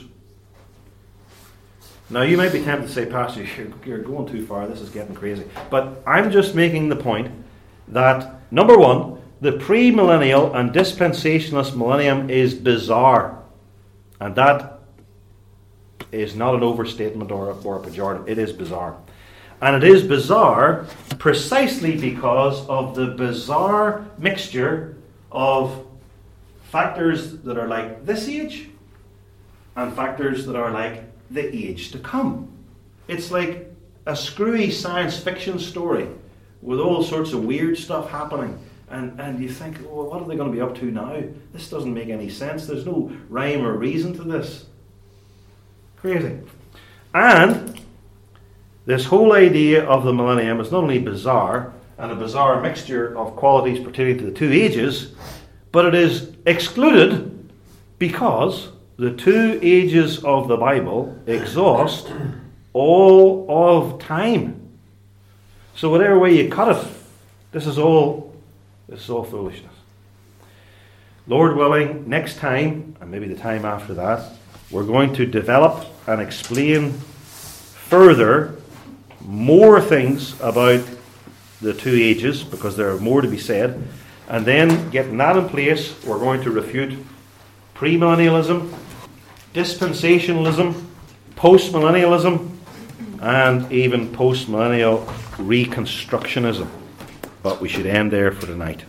Now you might be tempted to say, Pastor, you're, you're going too far, this is getting crazy. But I'm just making the point that, number one, the premillennial and dispensationalist millennium is bizarre. And that is not an overstatement or a, or a pejorative. It is bizarre. And it is bizarre precisely because of the bizarre mixture of factors that are like this age and factors that are like the age to come. It's like a screwy science fiction story with all sorts of weird stuff happening. And, and you think, well, what are they going to be up to now? This doesn't make any sense. There's no rhyme or reason to this. Crazy. And this whole idea of the millennium is not only bizarre, and a bizarre mixture of qualities pertaining to the two ages, but it is excluded because the two ages of the Bible exhaust all of time. So whatever way you cut it, this is all this is all foolishness. Lord willing, next time, and maybe the time after that, we're going to develop and explain further more things about the two ages, because there are more to be said. And then, getting that in place, we're going to refute premillennialism, dispensationalism, postmillennialism, and even postmillennial reconstructionism. But we should end there for tonight.